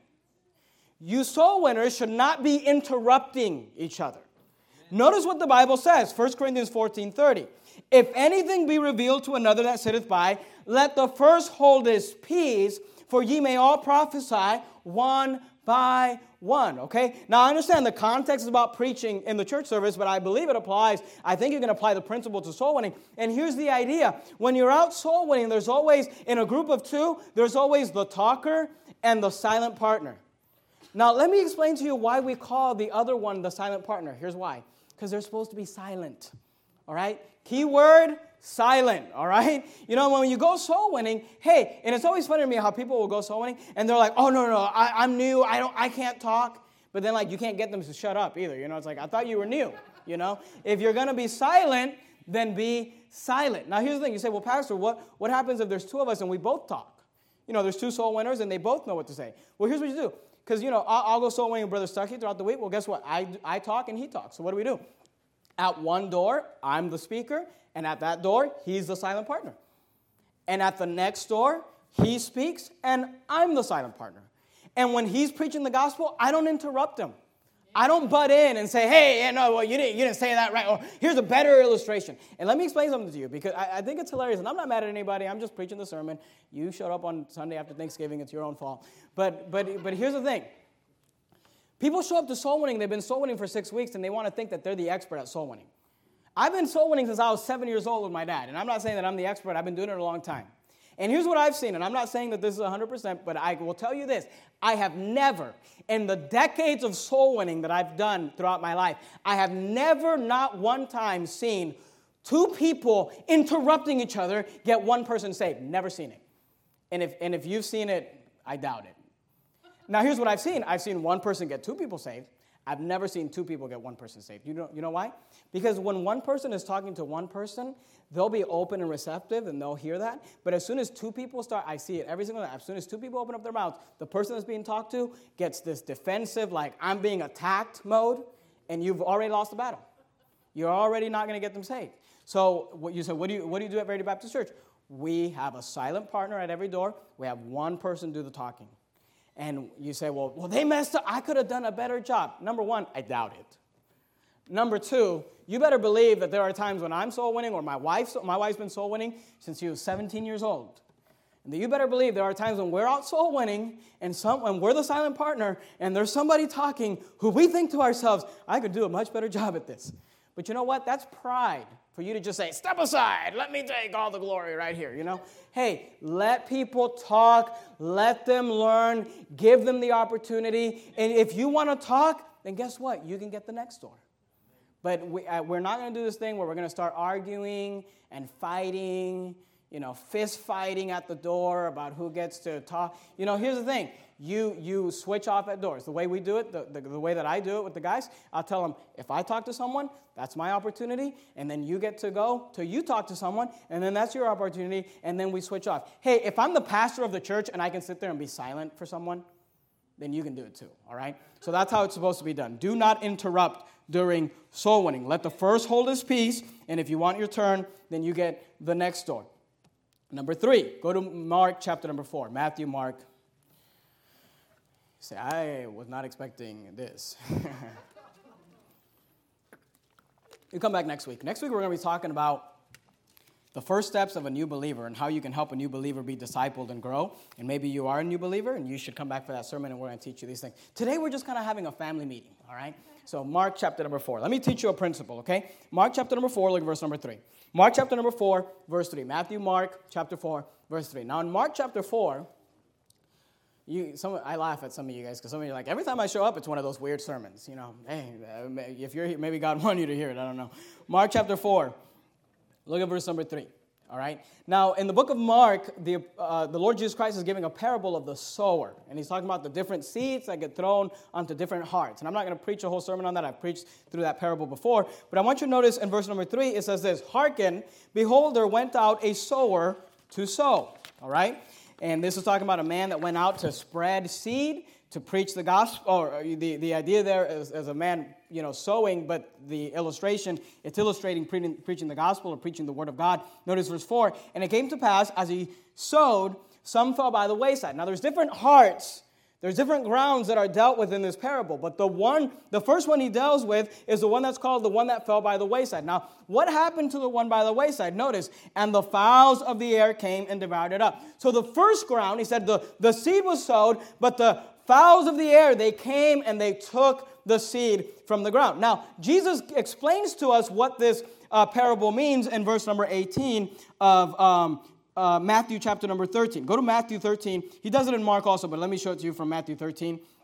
you soul winners should not be interrupting each other. Notice what the Bible says, 1 Corinthians 14:30. "If anything be revealed to another that sitteth by, let the first hold his peace, for ye may all prophesy one by one." Okay? Now, I understand the context is about preaching in the church service, but I believe it applies. I think you can apply the principle to soul winning. And here's the idea. When you're out soul winning, there's always, in a group of 2, there's always the talker and the silent partner. Now, let me explain to you why we call the other one the silent partner. Here's why. Because they're supposed to be silent, all right? Key word, silent, all right? You know, when you go soul winning, hey, and it's always funny to me how people will go soul winning, and they're like, oh, no, I'm new, I can't talk. But then, like, you can't get them to shut up either. You know, it's like, I thought you were new, you know? If you're going to be silent, then be silent. Now, here's the thing. You say, well, Pastor, what happens if there's two of us and we both talk? You know, there's two soul winners, and they both know what to say. Well, here's what you do. Because, you know, I'll go soul winning with Brother Stuckey throughout the week. Well, guess what? I talk and he talks. So what do? At one door, I'm the speaker, and at that door, he's the silent partner. And at the next door, he speaks, and I'm the silent partner. And when he's preaching the gospel, I don't interrupt him. I don't butt in and say, hey, no, well, you didn't say that right, or here's a better illustration. And let me explain something to you, because I think it's hilarious, and I'm not mad at anybody. I'm just preaching the sermon. You showed up on Sunday after Thanksgiving. It's your own fault. But here's the thing. People show up to soul winning. They've been soul winning for 6 weeks, and they want to think that they're the expert at soul winning. I've been soul winning since I was 7 years old with my dad, and I'm not saying that I'm the expert. I've been doing it a long time. And here's what I've seen, and I'm not saying that this is 100%, but I will tell you this. I have never, in the decades of soul winning that I've done throughout my life, I have never, not one time, seen two people interrupting each other get one person saved. Never seen it. And if you've seen it, I doubt it. Now, here's what I've seen. I've seen one person get two people saved. I've never seen two people get one person saved. You know why? Because when one person is talking to one person, they'll be open and receptive, and they'll hear that. But as soon as two people start, I see it every single time. As soon as two people open up their mouths, the person that's being talked to gets this defensive, like, I'm being attacked mode, and you've already lost the battle. You're already not going to get them saved. So what you say, what do you do at Verity Baptist Church? We have a silent partner at every door. We have one person do the talking. And you say, well, they messed up. I could have done a better job. Number one, I doubt it. Number two, you better believe that there are times when I'm soul winning, or my wife's been soul winning since she was 17 years old. And you better believe there are times when we're out soul winning, and when we're the silent partner, and there's somebody talking who we think to ourselves, I could do a much better job at this. But you know what? That's pride. For you to just say, step aside, let me take all the glory right here, you know? Hey, let people talk, let them learn, give them the opportunity. And if you want to talk, then guess what? You can get the next door. But we're not going to do this thing where we're going to start arguing and fighting, you know, fist fighting at the door about who gets to talk. You know, here's the thing. You switch off at doors. The way we do it, the way that I do it with the guys, I'll tell them, if I talk to someone, that's my opportunity, and then you get to go till you talk to someone, and then that's your opportunity, and then we switch off. Hey, if I'm the pastor of the church and I can sit there and be silent for someone, then you can do it too, all right? So that's how it's supposed to be done. Do not interrupt during soul winning. Let the first hold his peace, and if you want your turn, then you get the next door. Number 3, go to Mark chapter number 4. Matthew, Mark. You say, I was not expecting this. You come back next week. Next week we're going to be talking about the first steps of a new believer and how you can help a new believer be discipled and grow. And maybe you are a new believer and you should come back for that sermon and we're going to teach you these things. Today we're just kind of having a family meeting, all right? So Mark chapter number 4. Let me teach you a principle, okay? Mark chapter number 4, look at verse number 3. Mark chapter number 4, verse 3. Matthew, Mark chapter 4, verse 3. Now in Mark chapter 4, I laugh at some of you guys because some of you are like, every time I show up, it's one of those weird sermons. You know, hey, if you're here, maybe God wanted you to hear it. I don't know. Mark chapter 4, look at verse number 3. All right. Now, in the book of Mark, the Lord Jesus Christ is giving a parable of the sower, and he's talking about the different seeds that get thrown onto different hearts. And I'm not going to preach a whole sermon on that. I've preached through that parable before, but I want you to notice in verse number 3, it says this: "Hearken, behold, there went out a sower to sow." All right. And this is talking about a man that went out to spread seed, to preach the gospel. Or the idea there is as a man, you know, sowing, but the illustration, it's illustrating preaching the gospel or preaching the word of God. Notice verse 4, "And it came to pass, as he sowed, some fell by the wayside." Now there's different hearts. There's different grounds that are dealt with in this parable, but the first one he deals with is the one that's called the one that fell by the wayside. Now, what happened to the one by the wayside? Notice, "And the fowls of the air came and devoured it up." So the first ground, he said, the seed was sowed, but the fowls of the air, they came and they took the seed from the ground. Now, Jesus explains to us what this parable means in verse number 18 of Matthew chapter number 13. Go to Matthew 13. He does it in Mark also, but let me show it to you from Matthew 13.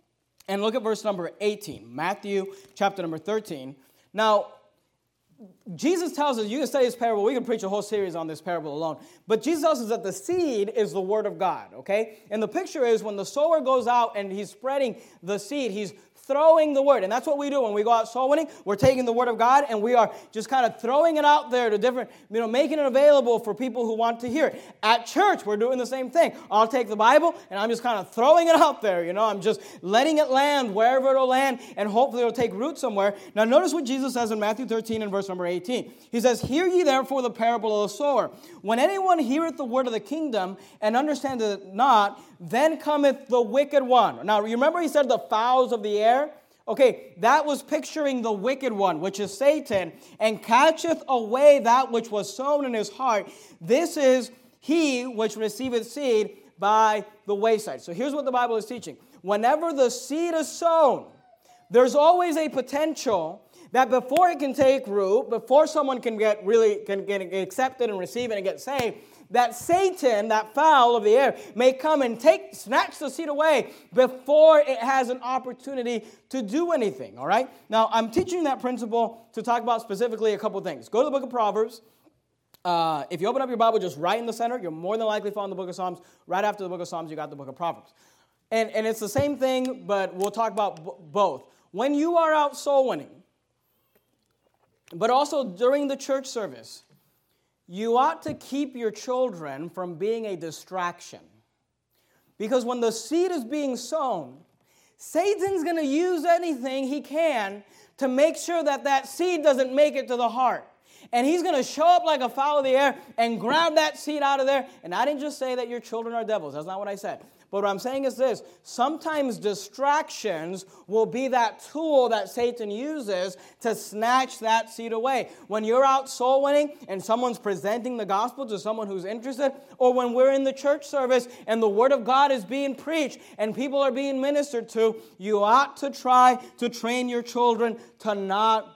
And look at verse number 18, Matthew chapter number 13. Now, Jesus tells us, you can study this parable, we can preach a whole series on this parable alone, but Jesus tells us that the seed is the word of God, okay? And the picture is when the sower goes out and he's spreading the seed, he's throwing the word. And that's what we do when we go out soul winning. We're taking the word of God and we are just kind of throwing it out there to different, making it available for people who want to hear it. At church, we're doing the same thing. I'll take the Bible and I'm just kind of throwing it out there. I'm just letting it land wherever it'll land and hopefully it'll take root somewhere. Now notice what Jesus says in Matthew 13 and verse number 18. He says, "Hear ye therefore the parable of the sower. When anyone heareth the word of the kingdom and understandeth it not, then cometh the wicked one." Now, you remember he said the fowls of the air? Okay, that was picturing the wicked one, which is Satan, and catcheth away that which was sown in his heart. This is he which receiveth seed by the wayside. So here's what the Bible is teaching. Whenever the seed is sown, there's always a potential that before it can take root, before someone can get accepted and receive it and get saved, that Satan, that fowl of the air, may come and snatch the seed away before it has an opportunity to do anything, all right? Now, I'm teaching that principle to talk about specifically a couple things. Go to the book of Proverbs. If you open up your Bible just right in the center, you're more than likely found the book of Psalms. Right after the book of Psalms, you got the book of Proverbs. And it's the same thing, but we'll talk about both. When you are out soul winning, but also during the church service, you ought to keep your children from being a distraction. Because when the seed is being sown, Satan's going to use anything he can to make sure that seed doesn't make it to the heart. And he's going to show up like a fowl of the air and grab that seed out of there. And I didn't just say that your children are devils. That's not what I said. But what I'm saying is this. Sometimes distractions will be that tool that Satan uses to snatch that seed away. When you're out soul winning and someone's presenting the gospel to someone who's interested, or when we're in the church service and the word of God is being preached and people are being ministered to, you ought to try to train your children to not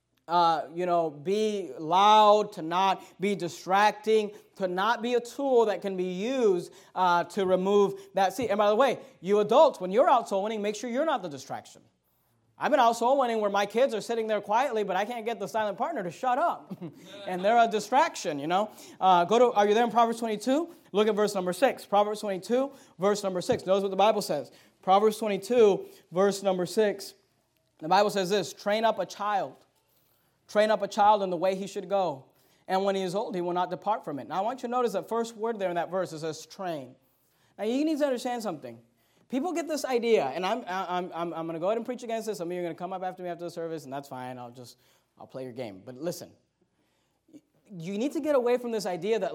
be loud, to not be distracting, to not be a tool that can be used to remove that seed. And by the way, you adults, when you're out soul winning, make sure you're not the distraction. I've been out soul winning where my kids are sitting there quietly, but I can't get the silent partner to shut up. And they're a distraction, Are you there in Proverbs 22? Look at verse number 6. Proverbs 22, verse number 6. Notice what the Bible says. Proverbs 22, verse number 6. The Bible says this, train up a child in the way he should go. And when he is old, he will not depart from it. Now, I want you to notice that first word there in that verse, it says train. Now, you need to understand something. People get this idea, and I'm going to go ahead and preach against this. Some of you are going to come up after me after the service, and that's fine. I'll play your game. But listen, you need to get away from this idea that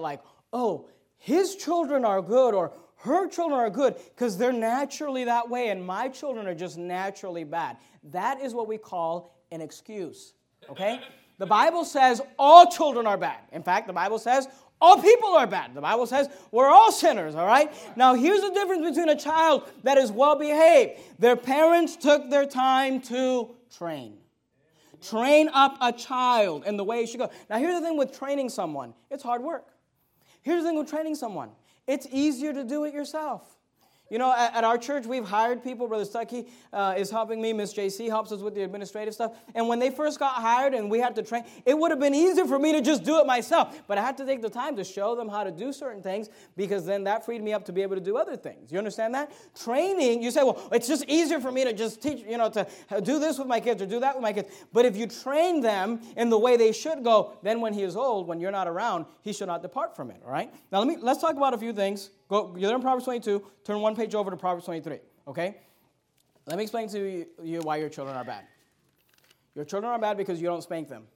his children are good or her children are good because they're naturally that way, and my children are just naturally bad. That is what we call an excuse. Okay? The Bible says all children are bad. In fact, the Bible says all people are bad. The Bible says we're all sinners, all right? Now, here's the difference between a child that is well-behaved. Their parents took their time to train. Train up a child in the way he should go. Now, here's the thing with training someone. It's hard work. Here's the thing with training someone. It's easier to do it yourself. At our church, we've hired people. Brother Stuckey is helping me. Miss JC helps us with the administrative stuff. And when they first got hired and we had to train, it would have been easier for me to just do it myself. But I had to take the time to show them how to do certain things because then that freed me up to be able to do other things. You understand that? Training, you say, well, it's just easier for me to just teach, to do this with my kids or do that with my kids. But if you train them in the way they should go, then when he is old, when you're not around, he should not depart from it, all right? Now, let's talk about a few things. You're there in Proverbs 22. Turn one page over to Proverbs 23, okay? Let me explain to you why your children are bad. Your children are bad because you don't spank them.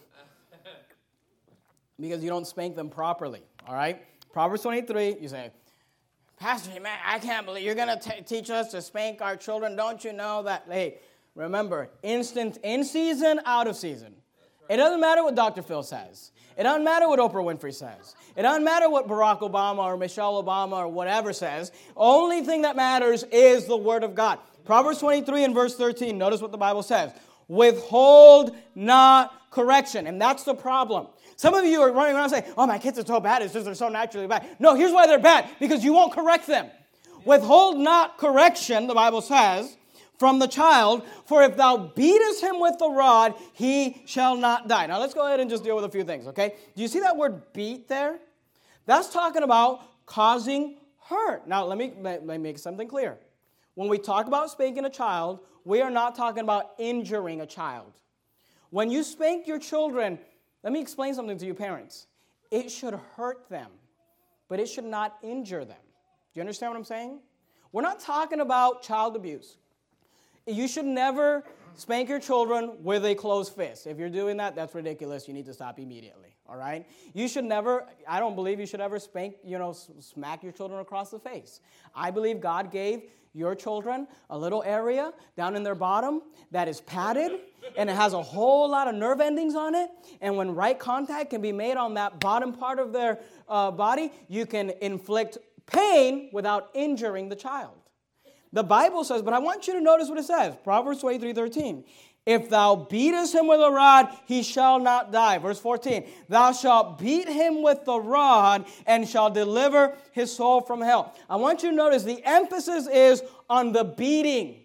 Because you don't spank them properly, all right? Proverbs 23, you say, Pastor, man, I can't believe you're going to teach us to spank our children. Don't you know that? Hey, remember, instant in season, out of season. It doesn't matter what Dr. Phil says. It doesn't matter what Oprah Winfrey says. It doesn't matter what Barack Obama or Michelle Obama or whatever says. Only thing that matters is the Word of God. Proverbs 23 and verse 13, notice what the Bible says. Withhold not correction. And that's the problem. Some of you are running around saying, oh, my kids are so bad. It's just they're so naturally bad. No, here's why they're bad. Because you won't correct them. Withhold not correction, the Bible says. from the child, for if thou beatest him with the rod, he shall not die. Now let's go ahead and just deal with a few things, okay? Do you see that word beat there? That's talking about causing hurt. Now let me make something clear. When we talk about spanking a child, we are not talking about injuring a child. When you spank your children, let me explain something to you parents. It should hurt them, but it should not injure them. Do you understand what I'm saying? We're not talking about child abuse. You should never spank your children with a closed fist. If you're doing that, that's ridiculous. You need to stop immediately, all right? You should never, I don't believe you should ever spank, smack your children across the face. I believe God gave your children a little area down in their bottom that is padded, and it has a whole lot of nerve endings on it, and when right contact can be made on that bottom part of their body, you can inflict pain without injuring the child. The Bible says, but I want you to notice what it says. Proverbs 23:13. If thou beatest him with a rod, he shall not die. Verse 14. Thou shalt beat him with the rod and shall deliver his soul from hell. I want you to notice the emphasis is on the beating.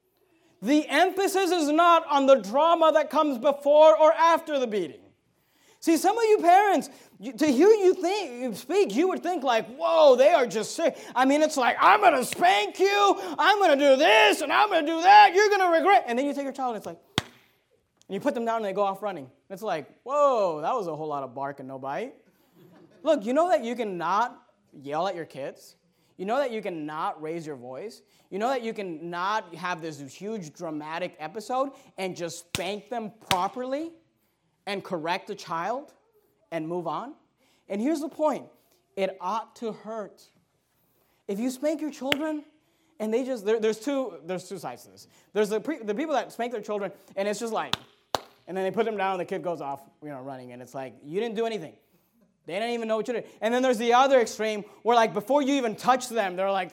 The emphasis is not on the drama that comes before or after the beating. See, some of you parents, to hear you speak, you would think like, whoa, they are just sick. I mean, it's like, I'm going to spank you, I'm going to do this, and I'm going to do that, you're going to regret. And then you take your child, and it's like, and you put them down, and they go off running. It's like, whoa, that was a whole lot of bark and no bite. Look, you know that you cannot yell at your kids? You know that you cannot raise your voice? You know that you cannot have this huge dramatic episode and just spank them properly and correct the child and move on? And here's the point. It ought to hurt. If you spank your children and they just, there's two sides to this. There's the people that spank their children and it's just like, and then they put them down and the kid goes off, running, and it's like, you didn't do anything. They didn't even know what you did. And then there's the other extreme where like before you even touch them, they're like,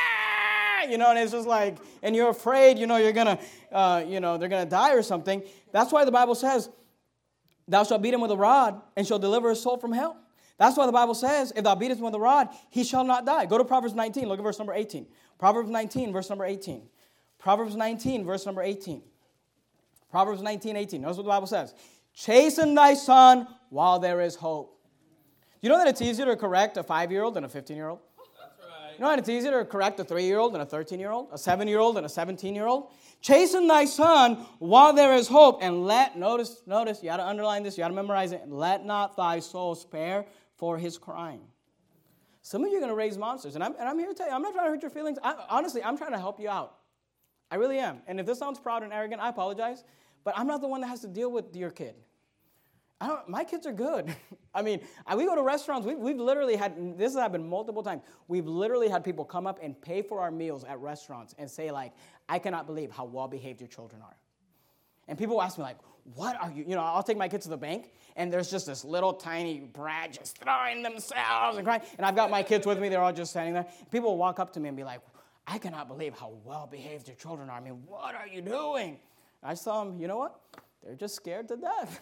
and it's just like, and you're afraid, you're gonna, they're gonna die or something. That's why the Bible says, thou shalt beat him with a rod and shall deliver his soul from hell. That's why the Bible says, if thou beatest him with a rod, he shall not die. Go to Proverbs 19. Look at verse number 18. Proverbs 19, verse number 18. Proverbs 19, verse number 18. Proverbs 19, 18. Notice what the Bible says. Chasten thy son while there is hope. You know that it's easier to correct a 5-year-old than a 15-year-old? That's right. You know that it's easier to correct a 3-year-old than a 13-year-old? A 7-year-old than a 17-year-old? Chasten thy son while there is hope, and notice, you got to underline this, you got to memorize it, let not thy soul spare for his crying. Some of you are going to raise monsters, and I'm here to tell you, I'm not trying to hurt your feelings. Honestly, I'm trying to help you out. I really am. And if this sounds proud and arrogant, I apologize, but I'm not the one that has to deal with your kid. My kids are good. I mean, we go to restaurants. We've literally had, this has happened multiple times. We've literally had people come up and pay for our meals at restaurants and say like, I cannot believe how well-behaved your children are. And people ask me like, what are you, I'll take my kids to the bank and there's just this little tiny brat just throwing themselves and crying. And I've got my kids with me. They're all just standing there. People will walk up to me and be like, I cannot believe how well-behaved your children are. I mean, what are you doing? I tell them, you know what? They're just scared to death.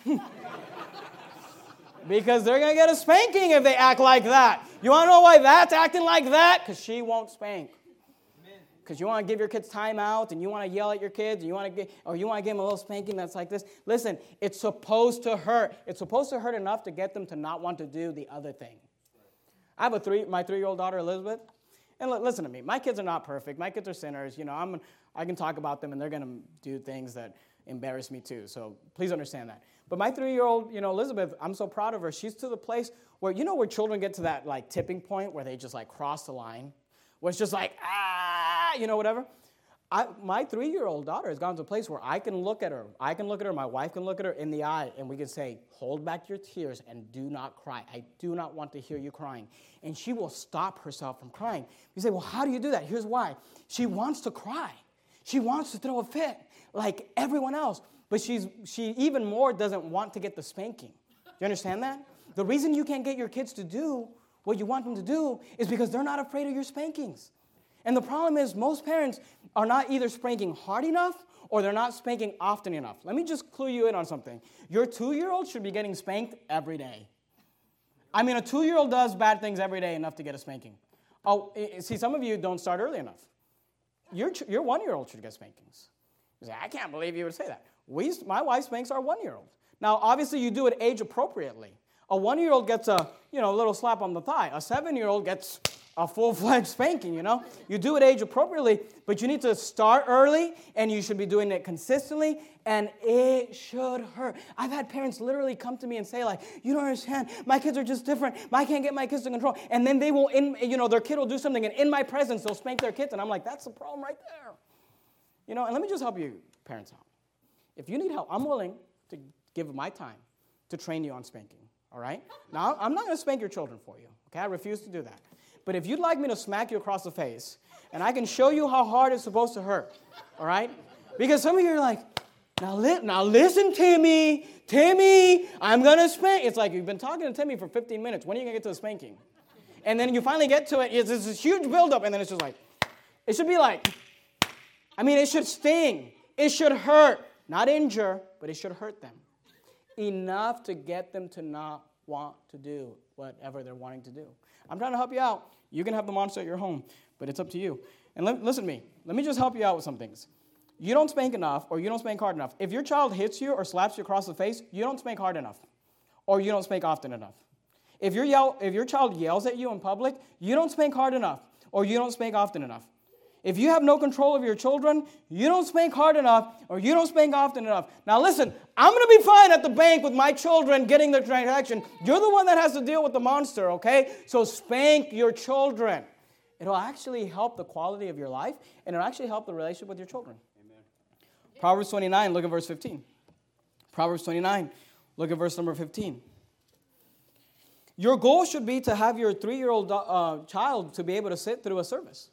Because they're going to get a spanking if they act like that. You want to know why that's acting like that? Because she won't spank. Because you want to give your kids time out and you want to yell at your kids and you want to give them a little spanking that's like this. Listen, it's supposed to hurt. It's supposed to hurt enough to get them to not want to do the other thing. I have my 3-year-old daughter, Elizabeth. And listen to me. My kids are not perfect. My kids are sinners. I can talk about them and they're going to do things that embarrass me too. So please understand that. But my 3-year-old, Elizabeth, I'm so proud of her. She's to the place where, where children get to that like tipping point where they just like cross the line, where it's just like, whatever. My 3-year-old daughter has gone to a place where I can look at her. My wife can look at her in the eye, and we can say, hold back your tears and do not cry. I do not want to hear you crying. And she will stop herself from crying. You say, well, how do you do that? Here's why. She wants to cry. She wants to throw a fit like everyone else. But she even more doesn't want to get the spanking. Do you understand that? The reason you can't get your kids to do what you want them to do is because they're not afraid of your spankings. And the problem is most parents are not either spanking hard enough or they're not spanking often enough. Let me just clue you in on something. Your 2-year-old should be getting spanked every day. I mean, a 2-year-old does bad things every day enough to get a spanking. Oh, see, some of you don't start early enough. your 1-year-old should get spankings. You say, I can't believe you would say that. My wife spanks our 1-year-old. Now, obviously, you do it age appropriately. A 1-year-old gets a little slap on the thigh. A 7-year-old gets a full-fledged spanking, You do it age appropriately, but you need to start early, and you should be doing it consistently, and it should hurt. I've had parents literally come to me and say, like, you don't understand, my kids are just different. I can't get my kids to control. And then they will, their kid will do something, and in my presence, they'll spank their kids, and I'm like, that's the problem right there. And let me just help you parents out. If you need help, I'm willing to give my time to train you on spanking, all right? Now, I'm not going to spank your children for you, okay? I refuse to do that. But if you'd like me to smack you across the face, and I can show you how hard it's supposed to hurt, all right? Because some of you are like, now listen, Timmy, I'm going to spank. It's like you've been talking to Timmy for 15 minutes. When are you going to get to the spanking? And then you finally get to it. It's this huge buildup, and then it's just like, it should be like, it should sting. It should hurt. Not injure, but it should hurt them. Enough to get them to not want to do whatever they're wanting to do. I'm trying to help you out. You can have the monster at your home, but it's up to you. And listen to me. Let me just help you out with some things. You don't spank enough, or you don't spank hard enough. If your child hits you or slaps you across the face, you don't spank hard enough, or you don't spank often enough. If your child yells at you in public, you don't spank hard enough, or you don't spank often enough. If you have no control of your children, you don't spank hard enough, or you don't spank often enough. Now listen, I'm going to be fine at the bank with my children getting the transaction. You're the one that has to deal with the monster, okay? So spank your children. It'll actually help the quality of your life, and it'll actually help the relationship with your children. Amen. Proverbs 29, look at verse 15. Proverbs 29, look at verse number 15. Your goal should be to have your 3-year-old child to be able to sit through a service.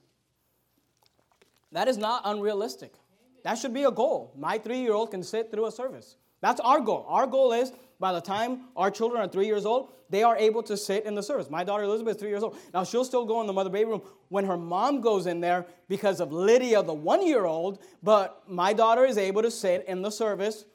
That is not unrealistic. That should be a goal. My 3-year-old can sit through a service. That's our goal. Our goal is by the time our children are 3 years old, they are able to sit in the service. My daughter Elizabeth is 3 years old. Now, she'll still go in the mother baby room when her mom goes in there because of Lydia, the 1-year-old, but my daughter is able to sit in the service,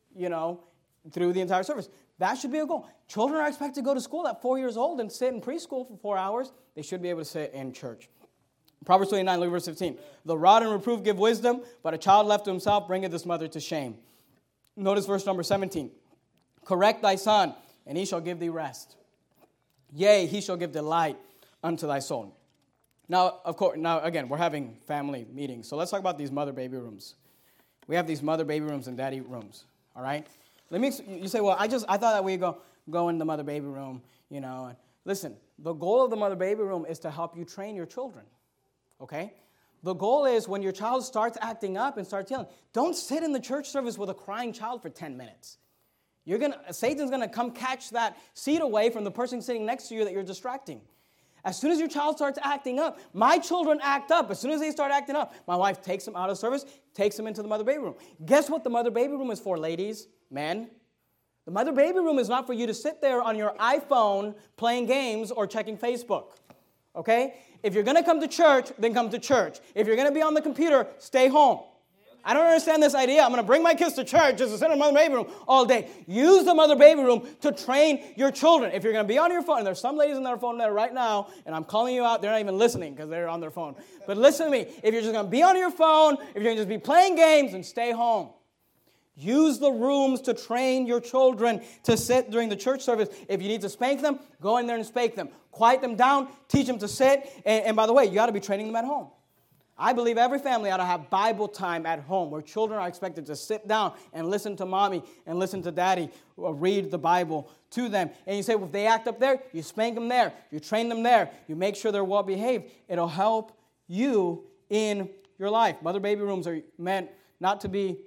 through the entire service. That should be a goal. Children are expected to go to school at 4 years old and sit in preschool for 4 hours. They should be able to sit in church. Proverbs 29, look at verse 15. The rod and reproof give wisdom, but a child left to himself bringeth his mother to shame. Notice verse number 17. Correct thy son, and he shall give thee rest. Yea, he shall give delight unto thy soul. Now, again, we're having family meetings, so let's talk about these mother-baby rooms. We have these mother-baby rooms and daddy rooms, all right? You say, well, I thought that we go in the mother-baby room, and listen, the goal of the mother-baby room is to help you train your children. Okay? The goal is when your child starts acting up and starts yelling, don't sit in the church service with a crying child for 10 minutes. Satan's going to come catch that seat away from the person sitting next to you that you're distracting. As soon as your child starts acting up, my children act up. As soon as they start acting up, my wife takes them out of service, takes them into the mother baby room. Guess what the mother baby room is for, ladies, men? The mother baby room is not for you to sit there on your iPhone playing games or checking Facebook. Okay? If you're going to come to church, then come to church. If you're going to be on the computer, stay home. I don't understand this idea. I'm going to bring my kids to church just to sit in the mother baby room all day. Use the mother baby room to train your children. If you're going to be on your phone, and there's some ladies on their phone there right now, and I'm calling you out, they're not even listening because they're on their phone. But listen to me. If you're just going to be on your phone, if you're going to just be playing games, then stay home. Use the rooms to train your children to sit during the church service. If you need to spank them, go in there and spank them. Quiet them down, teach them to sit. And by the way, you got to be training them at home. I believe every family ought to have Bible time at home where children are expected to sit down and listen to mommy and listen to daddy read the Bible to them. And you say, well, if they act up there, you spank them there. You train them there. You make sure they're well behaved. It'll help you in your life. Mother baby rooms are meant not to be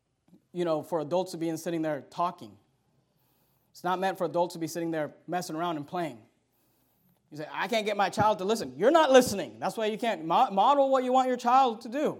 for adults to be sitting there talking. It's not meant for adults to be sitting there messing around and playing. You say, I can't get my child to listen. You're not listening. That's why you can't model what you want your child to do.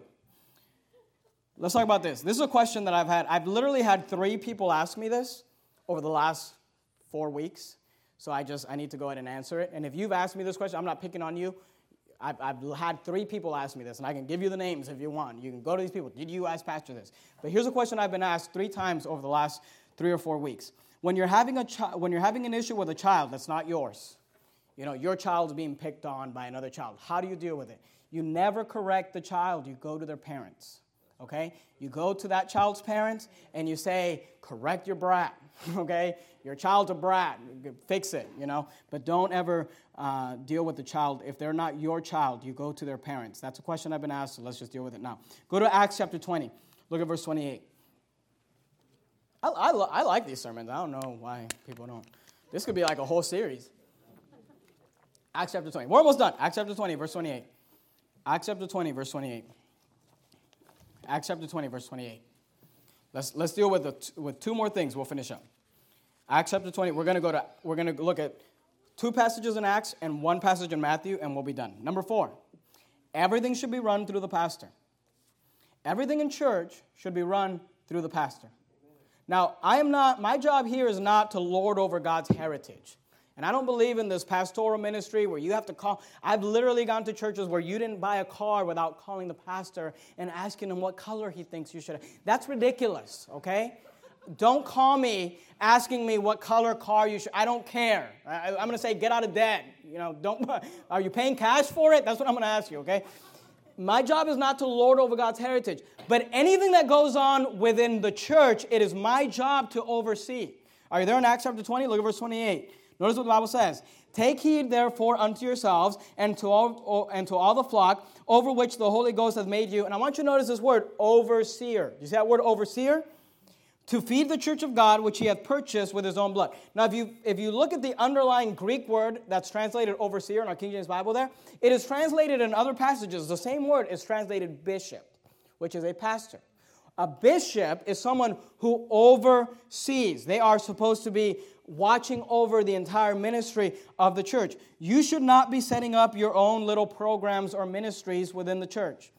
Let's talk about this. This is a question that I've had. I've literally had 3 people ask me this over the last 4 weeks. So I need to go ahead and answer it. And if you've asked me this question, I'm not picking on you. I've had 3 people ask me this, and I can give you the names if you want. You can go to these people. Did you ask Pastor this? But here's a question I've been asked 3 times over the last 3 or 4 weeks. When you're having an issue with a child that's not yours, your child's being picked on by another child, how do you deal with it? You never correct the child. You go to their parents, okay? You go to that child's parents and you say, correct your brat, okay? Your child's a brat. Fix it, But don't ever deal with the child. If they're not your child, you go to their parents. That's a question I've been asked, so let's just deal with it now. Go to Acts chapter 20. Look at verse 28. I like these sermons. I don't know why people don't. This could be like a whole series. Acts chapter 20. We're almost done. Acts chapter 20, verse 28. Acts chapter 20, verse 28. Acts chapter 20, verse 28. Let's deal with two more things. We'll finish up. Acts chapter 20. We're going to look at 2 passages in Acts and 1 passage in Matthew, and we'll be done. Number 4. Everything should be run through the pastor. Everything in church should be run through the pastor. Now, my job here is not to lord over God's heritage. And I don't believe in this pastoral ministry where you have to call. I've literally gone to churches where you didn't buy a car without calling the pastor and asking him what color he thinks you should have. That's ridiculous, okay? Don't call me asking me what color car you should. I don't care. I'm going to say get out of debt. Are you paying cash for it? That's what I'm going to ask you, okay? My job is not to lord over God's heritage. But anything that goes on within the church, it is my job to oversee. Are you there in Acts chapter 20? Look at verse 28. Notice what the Bible says. Take heed, therefore, unto yourselves and to all the flock over which the Holy Ghost hath made you. And I want you to notice this word, overseer. You see that word, overseer? To feed the church of God, which he hath purchased with his own blood. Now, if you look at the underlying Greek word that's translated overseer in our King James Bible there, it is translated in other passages. The same word is translated bishop, which is a pastor. A bishop is someone who oversees. They are supposed to be watching over the entire ministry of the church. You should not be setting up your own little programs or ministries within the church.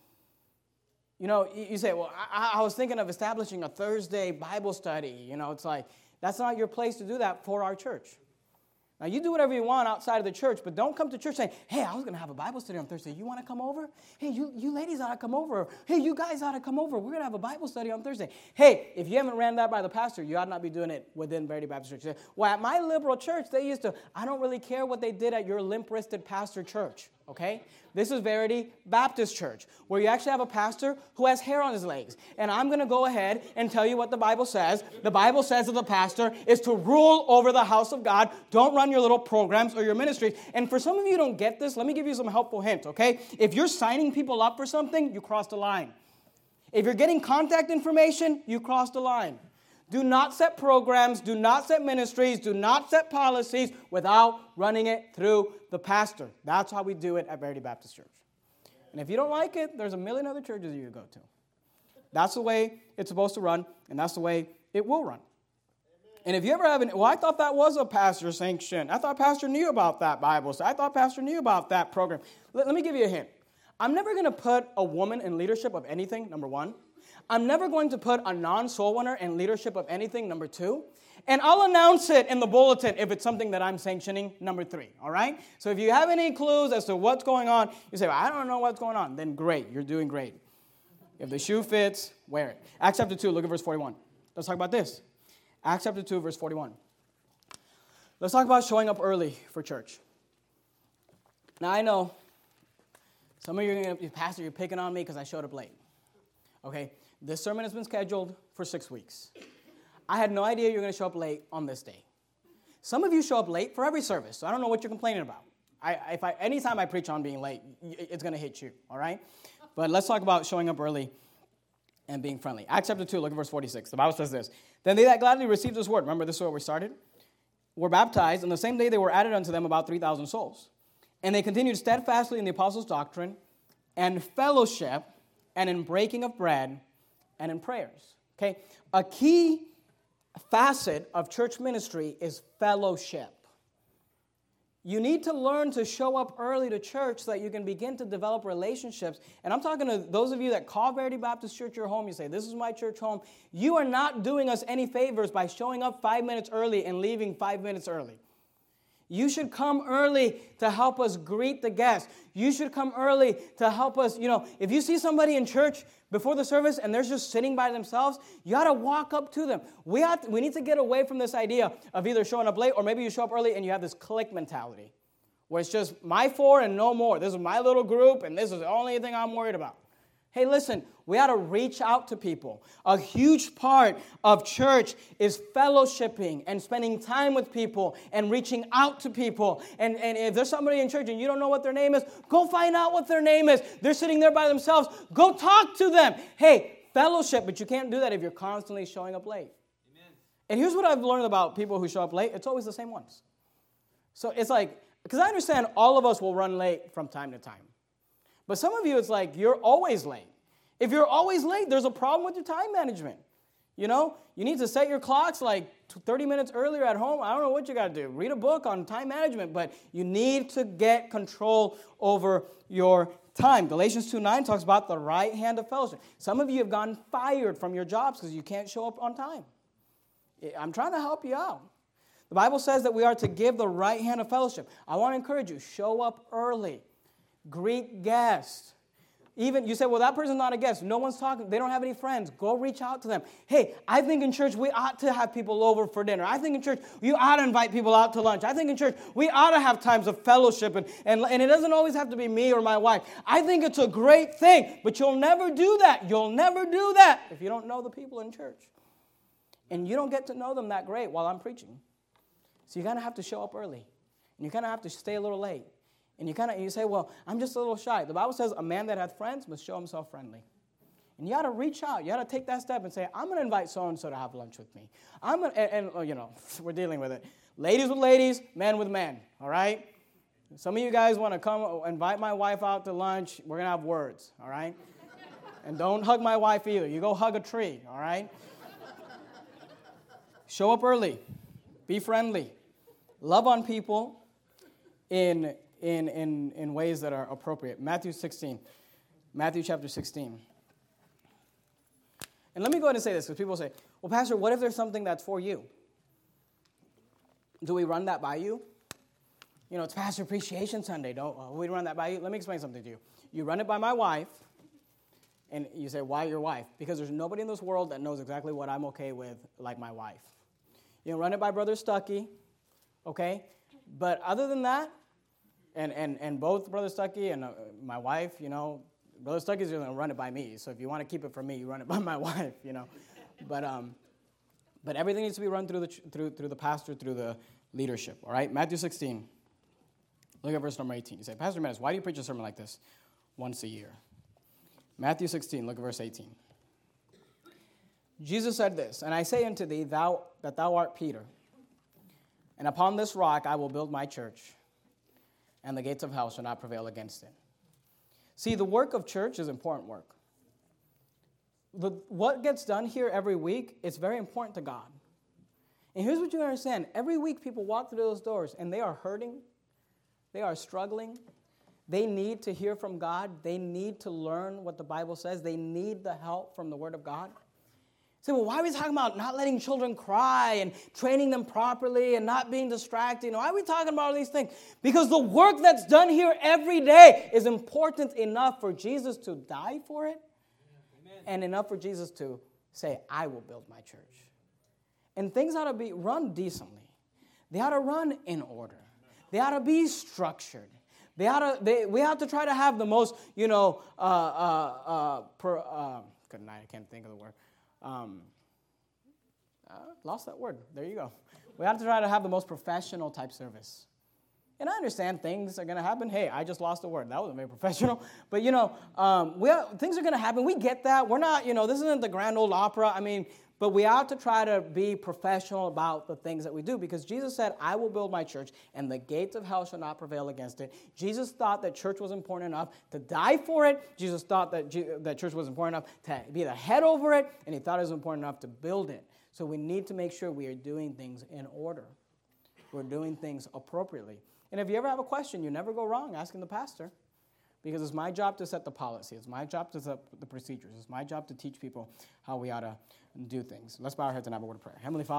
You say, well, I was thinking of establishing a Thursday Bible study. It's like, that's not your place to do that for our church. Now, you do whatever you want outside of the church, but don't come to church saying, hey, I was going to have a Bible study on Thursday. You want to come over? Hey, you ladies ought to come over. Hey, you guys ought to come over. We're going to have a Bible study on Thursday. Hey, if you haven't ran that by the pastor, you ought not be doing it within Verity Baptist Church. You say, well, at my liberal church, they used to, I don't really care what they did at your limp-wristed pastor church, okay? This is Verity Baptist Church, where you actually have a pastor who has hair on his legs. And I'm going to go ahead and tell you what the Bible says. The Bible says that the pastor is to rule over the house of God. Don't run your little programs or your ministries. And for some of you who don't get this, let me give you some helpful hints, okay? If you're signing people up for something, you crossed the line. If you're getting contact information, you crossed the line. Do not set programs, do not set ministries, do not set policies without running it through the pastor. That's how we do it at Verity Baptist Church. And if you don't like it, there's a million other churches you could go to. That's the way it's supposed to run, and that's the way it will run. And if you ever have I thought that was a pastor sanction. I thought pastor knew about that Bible. So I thought pastor knew about that program. Let me give you a hint. I'm never going to put a woman in leadership of anything, number 1. I'm never going to put a non-soul winner in leadership of anything, number 2. And I'll announce it in the bulletin if it's something that I'm sanctioning, number 3, all right? So if you have any clues as to what's going on, you say, well, I don't know what's going on, then great, you're doing great. If the shoe fits, wear it. Acts chapter 2, look at verse 41. Let's talk about this. Acts chapter 2, verse 41. Let's talk about showing up early for church. Now, I know some of you are going to be, Pastor, you're picking on me because I showed up late. Okay? This sermon has been scheduled for 6 weeks. I had no idea you were going to show up late on this day. Some of you show up late for every service, so I don't know what you're complaining about. Anytime I preach on being late, it's going to hit you, all right? But let's talk about showing up early and being friendly. Acts chapter 2, look at verse 46. The Bible says this. Then they that gladly received this word, remember this is where we started, were baptized, and the same day they were added unto them about 3,000 souls. And they continued steadfastly in the apostles' doctrine and fellowship and in breaking of bread and in prayers. Okay? A key facet of church ministry is fellowship. You need to learn to show up early to church so that you can begin to develop relationships. And I'm talking to those of you that call Verity Baptist Church your home. You say, this is my church home. You are not doing us any favors by showing up 5 minutes early and leaving 5 minutes early. You should come early to help us greet the guests. You should come early to help us, if you see somebody in church before the service and they're just sitting by themselves, you got to walk up to them. We need to get away from this idea of either showing up late or maybe you show up early and you have this clique mentality where it's just my four and no more. This is my little group, and this is the only thing I'm worried about. Hey, listen, we ought to reach out to people. A huge part of church is fellowshipping and spending time with people and reaching out to people. And if there's somebody in church and you don't know what their name is, go find out what their name is. They're sitting there by themselves. Go talk to them. Hey, fellowship, but you can't do that if you're constantly showing up late. Amen. And here's what I've learned about people who show up late. It's always the same ones. So it's like, because I understand all of us will run late from time to time. But some of you, it's like you're always late. If you're always late, there's a problem with your time management. You know, you need to set your clocks like 30 minutes earlier at home. I don't know what you got to do. Read a book on time management, but you need to get control over your time. Galatians 2:9 talks about the right hand of fellowship. Some of you have gotten fired from your jobs because you can't show up on time. I'm trying to help you out. The Bible says that we are to give the right hand of fellowship. I want to encourage you, show up early. Greet guests. Even you say, well, that person's not a guest. No one's talking. They don't have any friends. Go reach out to them. Hey, I think in church we ought to have people over for dinner. I think in church you ought to invite people out to lunch. I think in church we ought to have times of fellowship. And it doesn't always have to be me or my wife. I think it's a great thing. But you'll never do that. You'll never do that if you don't know the people in church. And you don't get to know them that great while I'm preaching. So you're going to have to show up early. And you're going to have to stay a little late. And you say, well, I'm just a little shy. The Bible says a man that hath friends must show himself friendly. And you got to reach out. You got to take that step and say, I'm going to invite so-and-so to have lunch with me. We're dealing with it. Ladies with ladies, men with men, all right? Some of you guys want to come invite my wife out to lunch. We're going to have words, all right? And don't hug my wife either. You go hug a tree, all right? Show up early. Be friendly. Love on people in ways that are appropriate. Matthew chapter 16. And let me go ahead and say this, because people say, well, Pastor, what if there's something that's for you? Do we run that by you? You know, it's Pastor Appreciation Sunday. Don't we run that by you? Let me explain something to you. You run it by my wife, and you say, why your wife? Because there's nobody in this world that knows exactly what I'm okay with like my wife. You run it by Brother Stuckey, okay? But other than that, and both Brother Stuckey and my wife, you know, Brother Stuckey's going to run it by me. So if you want to keep it from me, you run it by my wife, you know. But everything needs to be run through the pastor, through the leadership, all right? Matthew 16. Look at verse number 18. You say, Pastor Menace, why do you preach a sermon like this once a year? Matthew 16, look at verse 18. Jesus said this, and I say unto thee, that thou art Peter, and upon this rock I will build my church, and the gates of hell shall not prevail against it. See, the work of church is important work. What gets done here every week is very important to God. And here's what you understand. Every week people walk through those doors, and they are hurting. They are struggling. They need to hear from God. They need to learn what the Bible says. They need the help from the Word of God. Say, well, why are we talking about not letting children cry and training them properly and not being distracted? Why are we talking about all these things? Because the work that's done here every day is important enough for Jesus to die for it. Amen. And enough for Jesus to say, I will build my church. And things ought to be run decently. They ought to run in order. They ought to be structured. We ought to try to have the most, good night, I can't think of the word. Lost that word. There you go. We have to try to have the most professional type service. And I understand things are going to happen. Hey, I just lost a word. That wasn't very professional. But, things are going to happen. We get that. We're not, this isn't the Grand Ole Opera. But we ought to try to be professional about the things that we do, because Jesus said, I will build my church, and the gates of hell shall not prevail against it. Jesus thought that church was important enough to die for it. Jesus thought that church was important enough to be the head over it, and he thought it was important enough to build it. So we need to make sure we are doing things in order. We're doing things appropriately. And if you ever have a question, you never go wrong asking the pastor, because it's my job to set the policy. It's my job to set the procedures. It's my job to teach people how we ought to do things. Let's bow our heads and have a word of prayer. Heavenly Father,